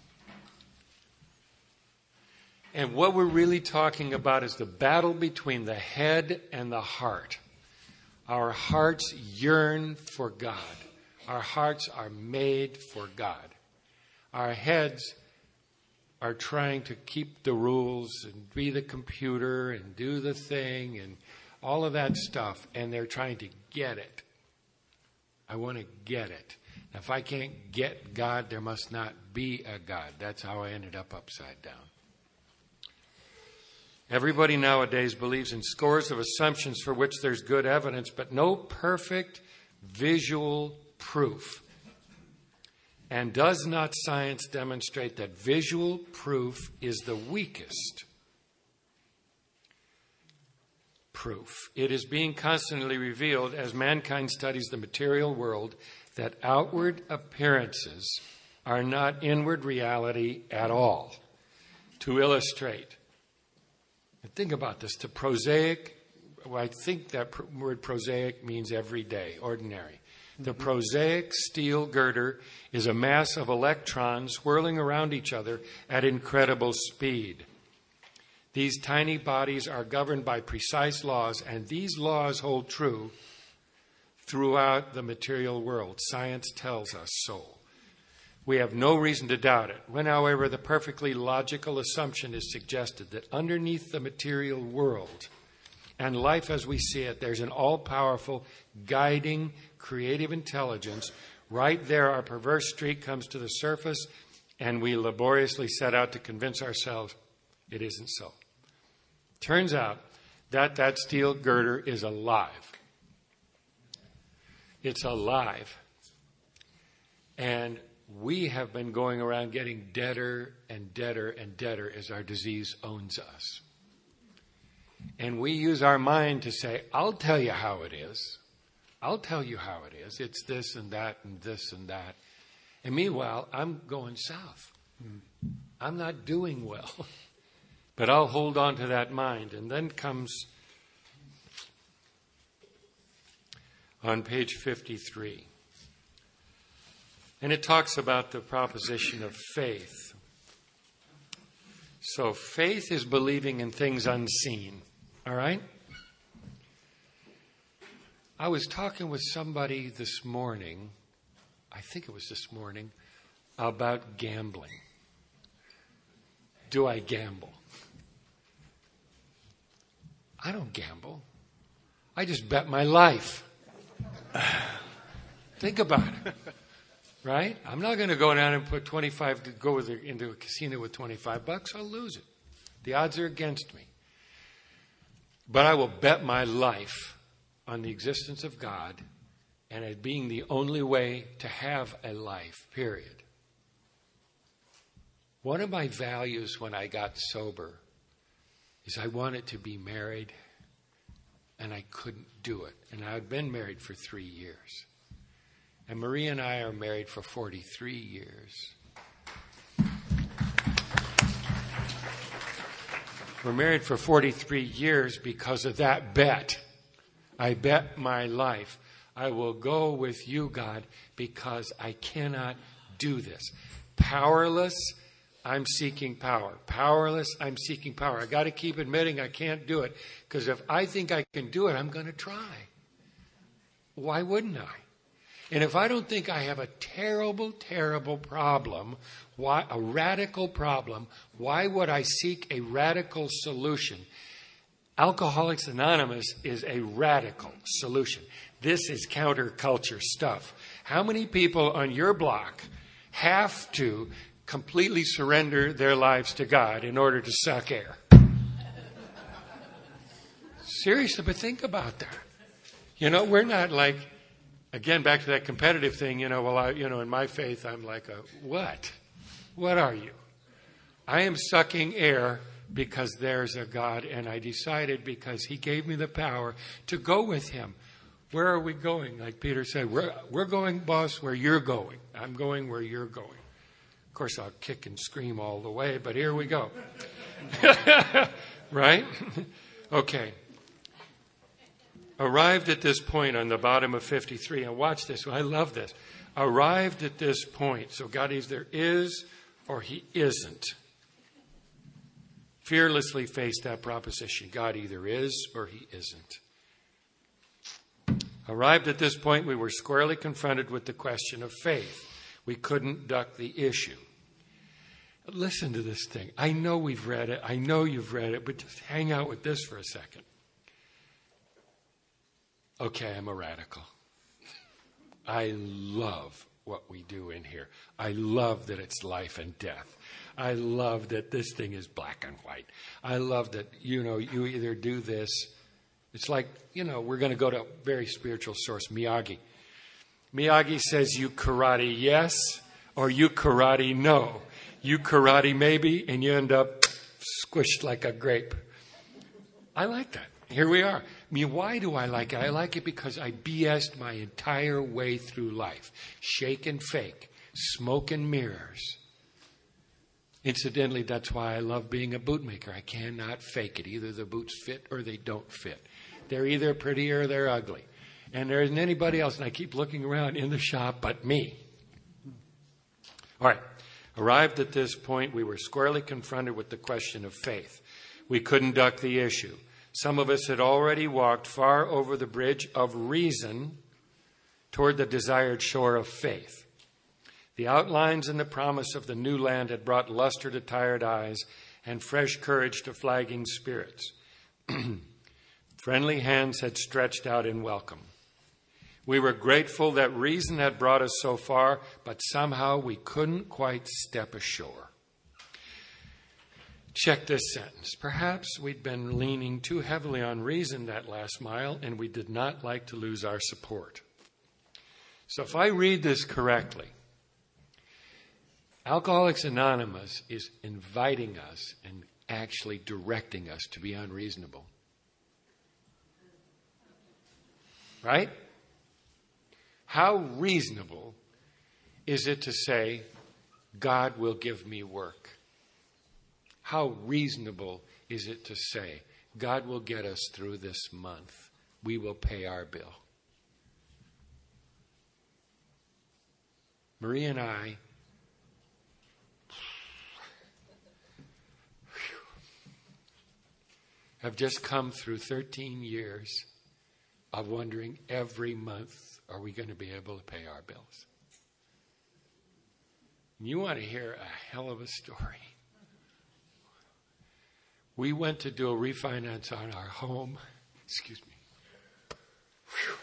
Speaker 1: and what we're really talking about is the battle between the head and the heart. Our hearts yearn for God. Our hearts are made for God. Our heads are trying to keep the rules and be the computer and do the thing and all of that stuff, and they're trying to get it. I want to get it. Now, if I can't get God, there must not be a God. That's how I ended up upside down. Everybody nowadays believes in scores of assumptions for which there's good evidence, but no perfect visual proof. And does not science demonstrate that visual proof is the weakest proof? It is being constantly revealed as mankind studies the material world that outward appearances are not inward reality at all. To illustrate, and think about this, the prosaic, well, I think that word prosaic means everyday, ordinary. The prosaic steel girder is a mass of electrons whirling around each other at incredible speed. These tiny bodies are governed by precise laws, and these laws hold true throughout the material world. Science tells us so. We have no reason to doubt it. When, however, the perfectly logical assumption is suggested that underneath the material world and life as we see it, there's an all-powerful, guiding, creative intelligence, right there our perverse streak comes to the surface, and we laboriously set out to convince ourselves it isn't so. Turns out that steel girder is alive. It's alive. And we have been going around getting deader and deader and deader as our disease owns us. And we use our mind to say, I'll tell you how it is. I'll tell you how it is. It's this and that and this and that. And meanwhile, I'm going south. I'm not doing well. But I'll hold on to that mind. And then comes on page 53. And it talks about the proposition of faith. So faith is believing in things unseen. All right? I was talking with somebody this morning, I think it was this morning, about gambling. Do I gamble? I don't gamble. I just bet my life. Think about it. Right? I'm not going to go down and put 25 to go into a casino with $25. I'll lose it. The odds are against me. But I will bet my life on the existence of God and it being the only way to have a life, period. One of my values when I got sober is I wanted to be married and I couldn't do it. And I had been married for 3 years. And Marie and I are married for 43 years. We're married for 43 years because of that bet. I bet my life. I will go with you, God, because I cannot do this. Powerless, I'm seeking power. Powerless, I'm seeking power. I got to keep admitting I can't do it, because if I think I can do it, I'm going to try. Why wouldn't I? And if I don't think I have a terrible, terrible problem, a radical problem, why would I seek a radical solution? Alcoholics Anonymous is a radical solution. This is counterculture stuff. How many people on your block have to completely surrender their lives to God in order to suck air? Seriously, but think about that. We're not like, again, back to that competitive thing, in my faith, I'm like what? What are you? I am sucking air because there's a God, and I decided because he gave me the power to go with him. Where are we going? Like Peter said, we're going, boss, where you're going. I'm going where you're going. Of course, I'll kick and scream all the way, but here we go. Right? Okay. Arrived at this point on the bottom of 53, and watch this. I love this. Arrived at this point. So God either is or he isn't. Fearlessly face that proposition. God either is or he isn't. Arrived at this point, we were squarely confronted with the question of faith. We couldn't duck the issue. Listen to this thing. I know we've read it. I know you've read it, but just hang out with this for a second. Okay, I'm a radical. I love what we do in here. I love that it's life and death. I love that this thing is black and white. I love that, you either do this. It's like, we're going to go to a very spiritual source, Miyagi. Miyagi says you karate yes or you karate no. You karate maybe, and you end up squished like a grape. I like that. Here we are. Why do I like it? I like it because I BS'd my entire way through life. Shake and fake. Smoke and mirrors. Incidentally, that's why I love being a bootmaker. I cannot fake it. Either the boots fit or they don't fit. They're either pretty or they're ugly. And there isn't anybody else, and I keep looking around in the shop but me. All right. Arrived at this point, we were squarely confronted with the question of faith. We couldn't duck the issue. Some of us had already walked far over the bridge of reason toward the desired shore of faith. The outlines and the promise of the new land had brought luster to tired eyes and fresh courage to flagging spirits. Friendly hands had stretched out in welcome. We were grateful that reason had brought us so far, but somehow we couldn't quite step ashore. Check this sentence. Perhaps we'd been leaning too heavily on reason that last mile, and we did not like to lose our support. So if I read this correctly, Alcoholics Anonymous is inviting us and actually directing us to be unreasonable. Right? How reasonable is it to say, God will give me work? How reasonable is it to say, God will get us through this month. We will pay our bill. Marie and I have just come through 13 years of wondering every month, are we going to be able to pay our bills? You want to hear a hell of a story. We went to do a refinance on our home. Excuse me. Whew.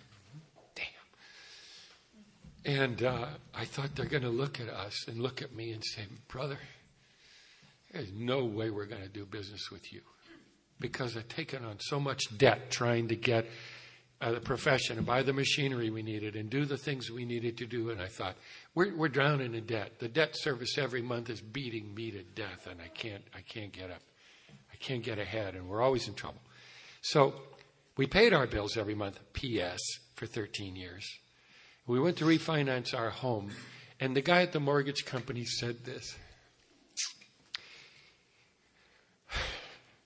Speaker 1: Damn. And I thought they're going to look at us and look at me and say, brother, there's no way we're going to do business with you. Because I've taken on so much debt trying to get the profession and buy the machinery we needed and do the things we needed to do. And I thought, we're drowning in debt. The debt service every month is beating me to death, and I can't get up. I can't get ahead, and we're always in trouble. So we paid our bills every month, P.S., for 13 years. We went to refinance our home, and the guy at the mortgage company said this.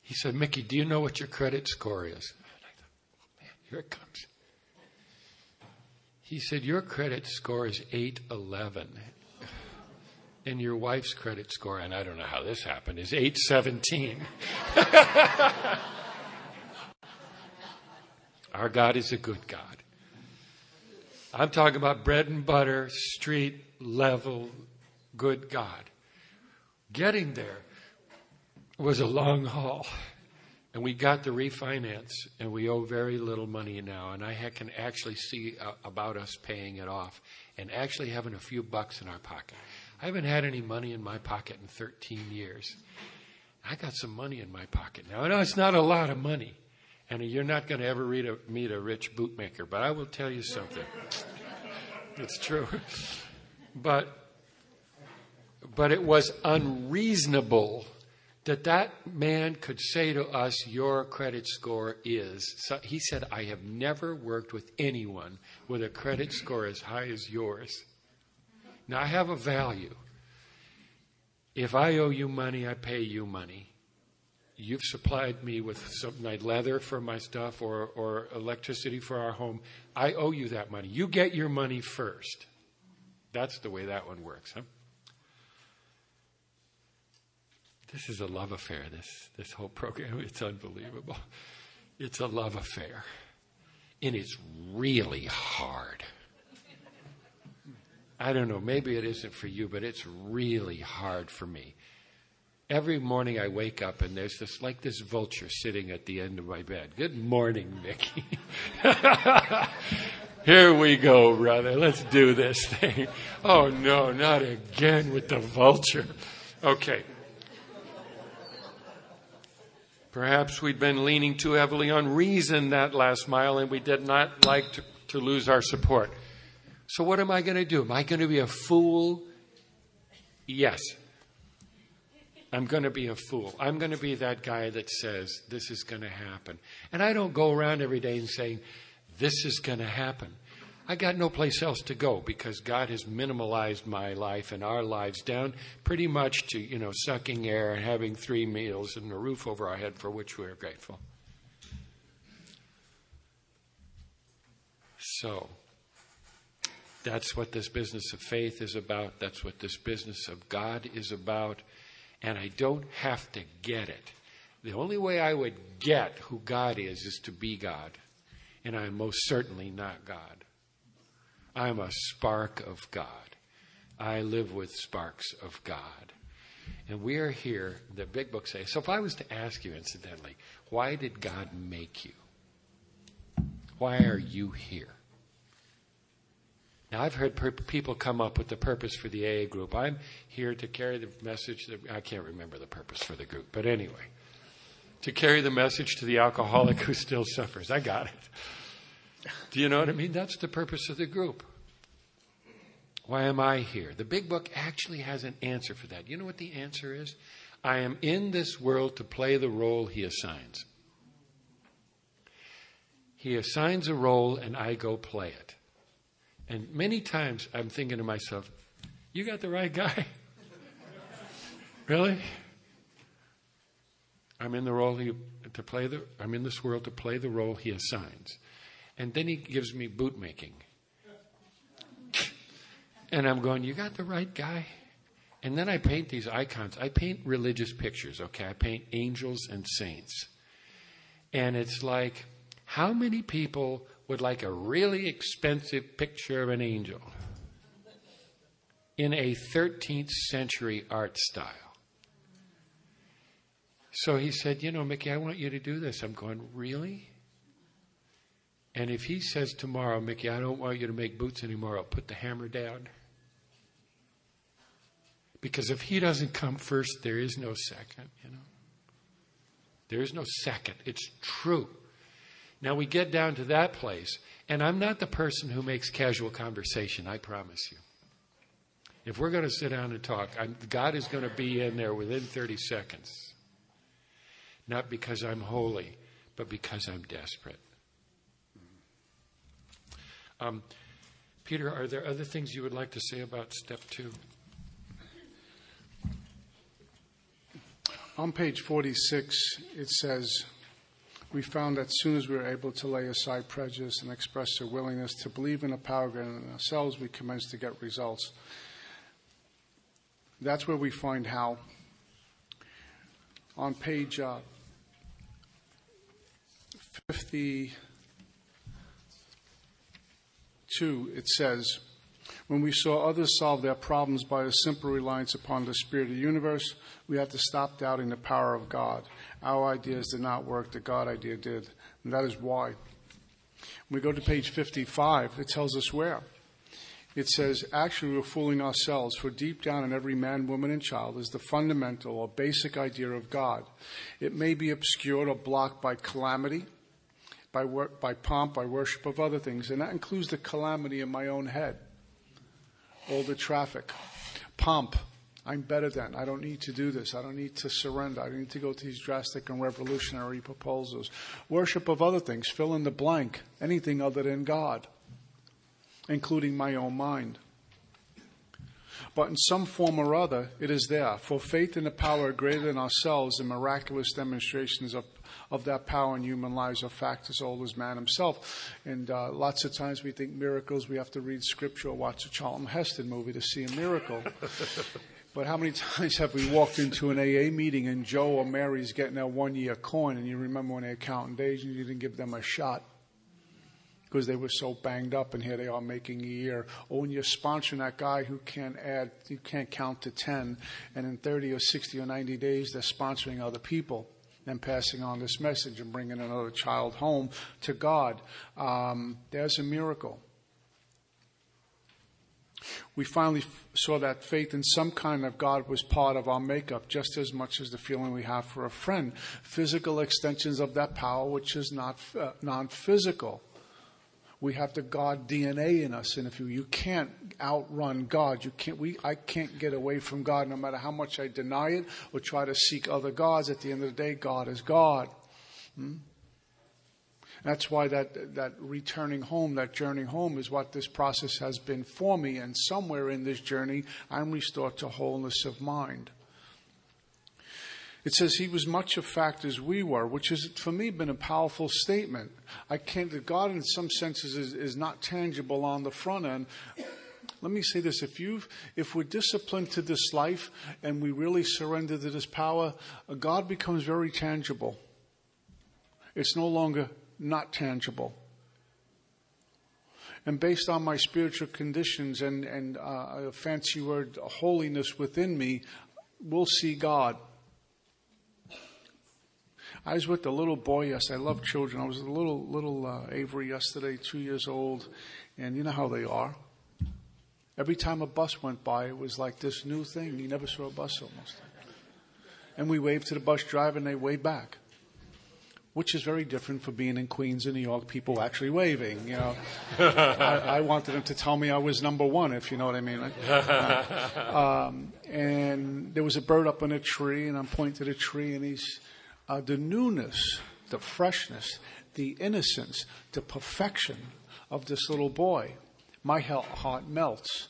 Speaker 1: He said, Mickey, do you know what your credit score is? And I thought, man, here it comes. He said, your credit score is 811. And your wife's credit score, and I don't know how this happened, is 817. Our God is a good God. I'm talking about bread and butter, street level, good God. Getting there was a long haul. And we got the refinance, and we owe very little money now. And I can actually see about us paying it off and actually having a few bucks in our pocket. I haven't had any money in my pocket in 13 years. I got some money in my pocket now. I know it's not a lot of money. And you're not going to ever meet a rich bootmaker, but I will tell you something. It's true. But it was unreasonable that man could say to us, your credit score is. So he said, I have never worked with anyone with a credit score as high as yours. Now, I have a value. If I owe you money, I pay you money. You've supplied me with something like leather for my stuff or electricity for our home. I owe you that money. You get your money first. That's the way that one works, huh? This is a love affair, this whole program. It's unbelievable. It's a love affair. And it's really hard. I don't know, maybe it isn't for you, but it's really hard for me. Every morning I wake up and there's this vulture sitting at the end of my bed. Good morning, Mickey. Here we go, brother. Let's do this thing. Oh, no, not again with the vulture. Okay. Perhaps we'd been leaning too heavily on reason that last mile and we did not like to lose our support. So what am I going to do? Am I going to be a fool? Yes. I'm going to be a fool. I'm going to be that guy that says, this is going to happen. And I don't go around every day and saying, this is going to happen. I got no place else to go because God has minimalized my life and our lives down pretty much to, sucking air and having 3 meals and a roof over our head for which we are grateful. So, that's what this business of faith is about. That's what this business of God is about. And I don't have to get it. The only way I would get who God is to be God. And I'm most certainly not God. I'm a spark of God. I live with sparks of God. And we are here, the big book says. So if I was to ask you, incidentally, why did God make you? Why are you here? Now, I've heard people come up with the purpose for the AA group. I'm here to carry the message. I can't remember the purpose for the group, but anyway, to carry the message to the alcoholic who still suffers. I got it. Do you know what I mean? That's the purpose of the group. Why am I here? The big book actually has an answer for that. You know what the answer is? I am in this world to play the role he assigns. He assigns a role and I go play it. And many times I'm thinking to myself, you got the right guy. Really? I'm in this world to play the role he assigns. And then he gives me bootmaking. And I'm going, you got the right guy? And then I paint these icons. I paint religious pictures, okay? I paint angels and saints. And it's like, how many people would like a really expensive picture of an angel in a 13th century art style? So he said, Mickey, I want you to do this. I'm going, really? And if he says tomorrow, Mickey, I don't want you to make boots anymore, I'll put the hammer down. Because if he doesn't come first, there is no second, There is no second. It's true. Now we get down to that place, and I'm not the person who makes casual conversation, I promise you. If we're going to sit down and talk, God is going to be in there within 30 seconds. Not because I'm holy, but because I'm desperate. Peter, are there other things you would like to say about step 2?
Speaker 2: On page 46, it says, we found that as soon as we were able to lay aside prejudice and express a willingness to believe in a power greater than ourselves, we commenced to get results. That's where we find how. On page 52, it says, when we saw others solve their problems by a simple reliance upon the spirit of the universe, we had to stop doubting the power of God. Our ideas did not work, the God idea did, and that is why. When we go to page 55, it tells us where. It says, actually we're fooling ourselves, for deep down in every man, woman, and child is the fundamental or basic idea of God. It may be obscured or blocked by calamity, by pomp, by worship of other things, and that includes the calamity in my own head. All the traffic. Pomp. I'm better than. I don't need to do this. I don't need to surrender. I don't need to go to these drastic and revolutionary proposals. Worship of other things. Fill in the blank. Anything other than God, including my own mind. But in some form or other, it is there. For faith in the power greater than ourselves and miraculous demonstrations of that power in human lives are fact as old as man himself. And lots of times we think miracles, we have to read scripture or watch a Charlton Heston movie to see a miracle. But how many times have we walked into an AA meeting and Joe or Mary's getting their 1-year coin, and you remember when they were counting days and you didn't give them a shot because they were so banged up, and here they are making a year. Or when you're sponsoring that guy who can't count to 10, and in 30 or 60 or 90 days they're sponsoring other people and passing on this message and bringing another child home to God. There's a miracle. We finally saw that faith in some kind of God was part of our makeup just as much as the feeling we have for a friend. Physical extensions of that power, which is not non-physical. We have the God DNA in us, and if you can't outrun God, I can't get away from God, no matter how much I deny it or try to seek other gods. At the end of the day, God is God. That's why that returning home, that journey home, is what this process has been for me. And somewhere in this journey, I'm restored to wholeness of mind. It says he was much of fact as we were, which has, for me, been a powerful statement. God in some senses is not tangible on the front end. Let me say this, if we're disciplined to this life and we really surrender to this power, God becomes very tangible. It's no longer not tangible. And based on my spiritual conditions and a fancy word, holiness within me, we'll see God. I was with the little boy yesterday. I love children. I was with little Avery yesterday, 2 years old. And you know how they are. Every time a bus went by, it was like this new thing. You never saw a bus almost. And we waved to the bus driver and they waved back. Which is very different from being in Queens and New York, people actually waving, you know. I wanted them to tell me I was number one, if you know what I mean. And there was a bird up in a tree, and I'm pointing to the tree, and he's... the newness, the freshness, the innocence, the perfection of this little boy. My heart melts.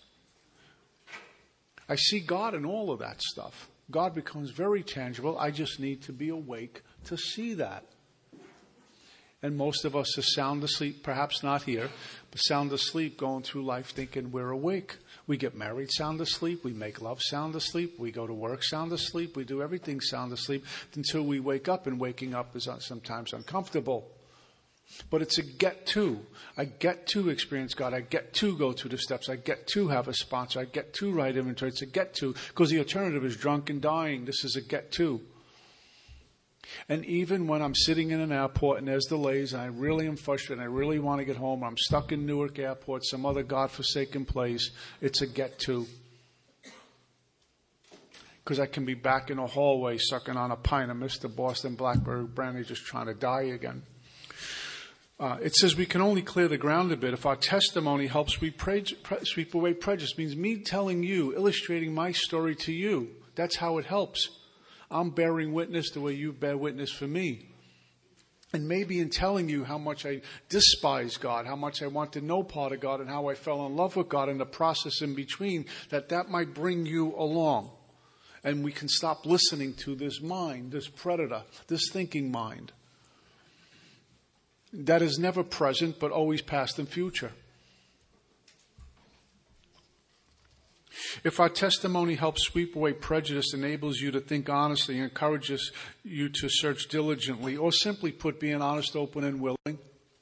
Speaker 2: I see God in all of that stuff. God becomes very tangible. I just need to be awake to see that. And most of us are sound asleep, perhaps not here, but sound asleep going through life thinking we're awake. We get married sound asleep. We make love sound asleep. We go to work sound asleep. We do everything sound asleep until we wake up, and waking up is sometimes uncomfortable. But it's a get to. I get to experience God. I get to go through the steps. I get to have a sponsor. I get to write inventory. It's a get to, because the alternative is drunk and dying. This is a get to. And even when I'm sitting in an airport and there's delays and I really am frustrated and I really want to get home, I'm stuck in Newark Airport, some other godforsaken place, it's a get to. Because I can be back in a hallway sucking on a pint of Mr. Boston Blackberry brandy just trying to die again. It says we can only clear the ground a bit if our testimony helps sweep away prejudice. It means me telling you, illustrating my story to you. That's how it helps. I'm bearing witness the way you bear witness for me. And maybe in telling you how much I despise God, how much I want to know part of God, and how I fell in love with God in the process in between, that might bring you along. And we can stop listening to this mind, this predator, this thinking mind that is never present but always past and future. If our testimony helps sweep away prejudice, enables you to think honestly, encourages you to search diligently, or simply put, being honest, open, and willing,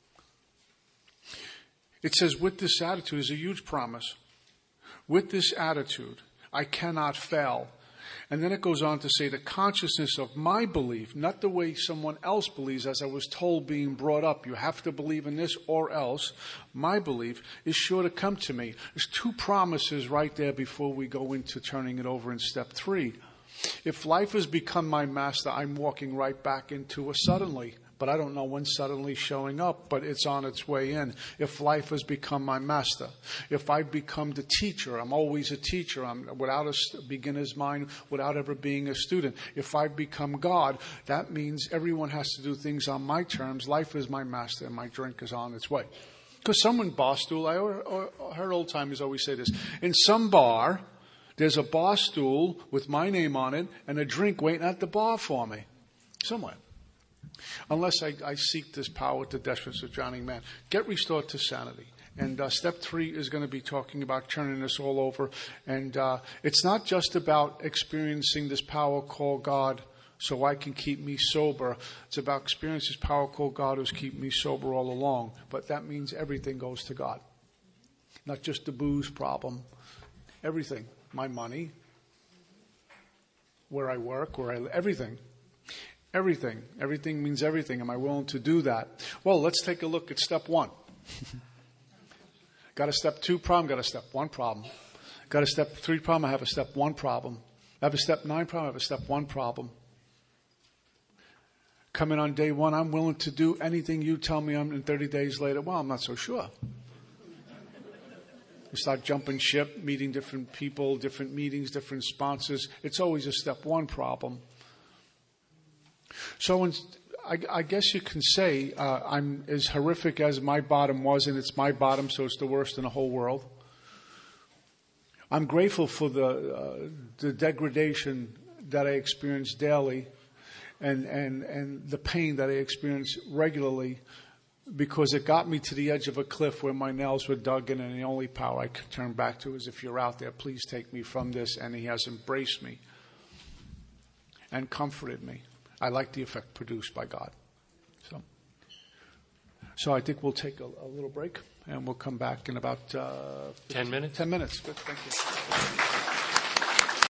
Speaker 2: it says, with this attitude is a huge promise. With this attitude, I cannot fail. And then it goes on to say the consciousness of my belief, not the way someone else believes, as I was told being brought up. You have to believe in this or else. My belief is sure to come to me. There's two promises right there before we go into turning it over in step 3. If life has become my master, I'm walking right back into a suddenly. But I don't know when suddenly showing up, but it's on its way in. If life has become my master, if I've become the teacher, I'm always a teacher. I'm without a beginner's mind, without ever being a student. If I've become God, that means everyone has to do things on my terms. Life is my master, and my drink is on its way. Because someone bar stool, I heard old timers always say this. In some bar, there's a bar stool with my name on it and a drink waiting at the bar for me. Somewhere. Unless I seek this power to desperate of drowning man. Get restored to sanity. And step 3 is going to be talking about turning this all over. And it's not just about experiencing this power called God so I can keep me sober. It's about experiencing this power called God who's keeping me sober all along. But that means everything goes to God. Not just the booze problem. Everything. My money. Where I work. Everything. Everything. Everything means everything. Am I willing to do that? Well, let's take a look at step 1. Got a step 2 problem, got a step 1 problem. Got a step 3 problem, I have a step 1 problem. I have a step 9 problem, I have a step 1 problem. Come in on day 1, I'm willing to do anything you tell me. I'm in 30 days later, well, I'm not so sure. You start jumping ship, meeting different people, different meetings, different sponsors. It's always a step 1 problem. So I guess you can say I'm as horrific as my bottom was, and it's my bottom, so it's the worst in the whole world. I'm grateful for the degradation that I experience daily and the pain that I experience regularly, because it got me to the edge of a cliff where my nails were dug in, and the only power I could turn back to is, if you're out there, please take me from this. And he has embraced me and comforted me. I like the effect produced by God. So I think we'll take a little break, and we'll come back in about
Speaker 1: 10 minutes.
Speaker 2: 10 minutes. Good, thank you.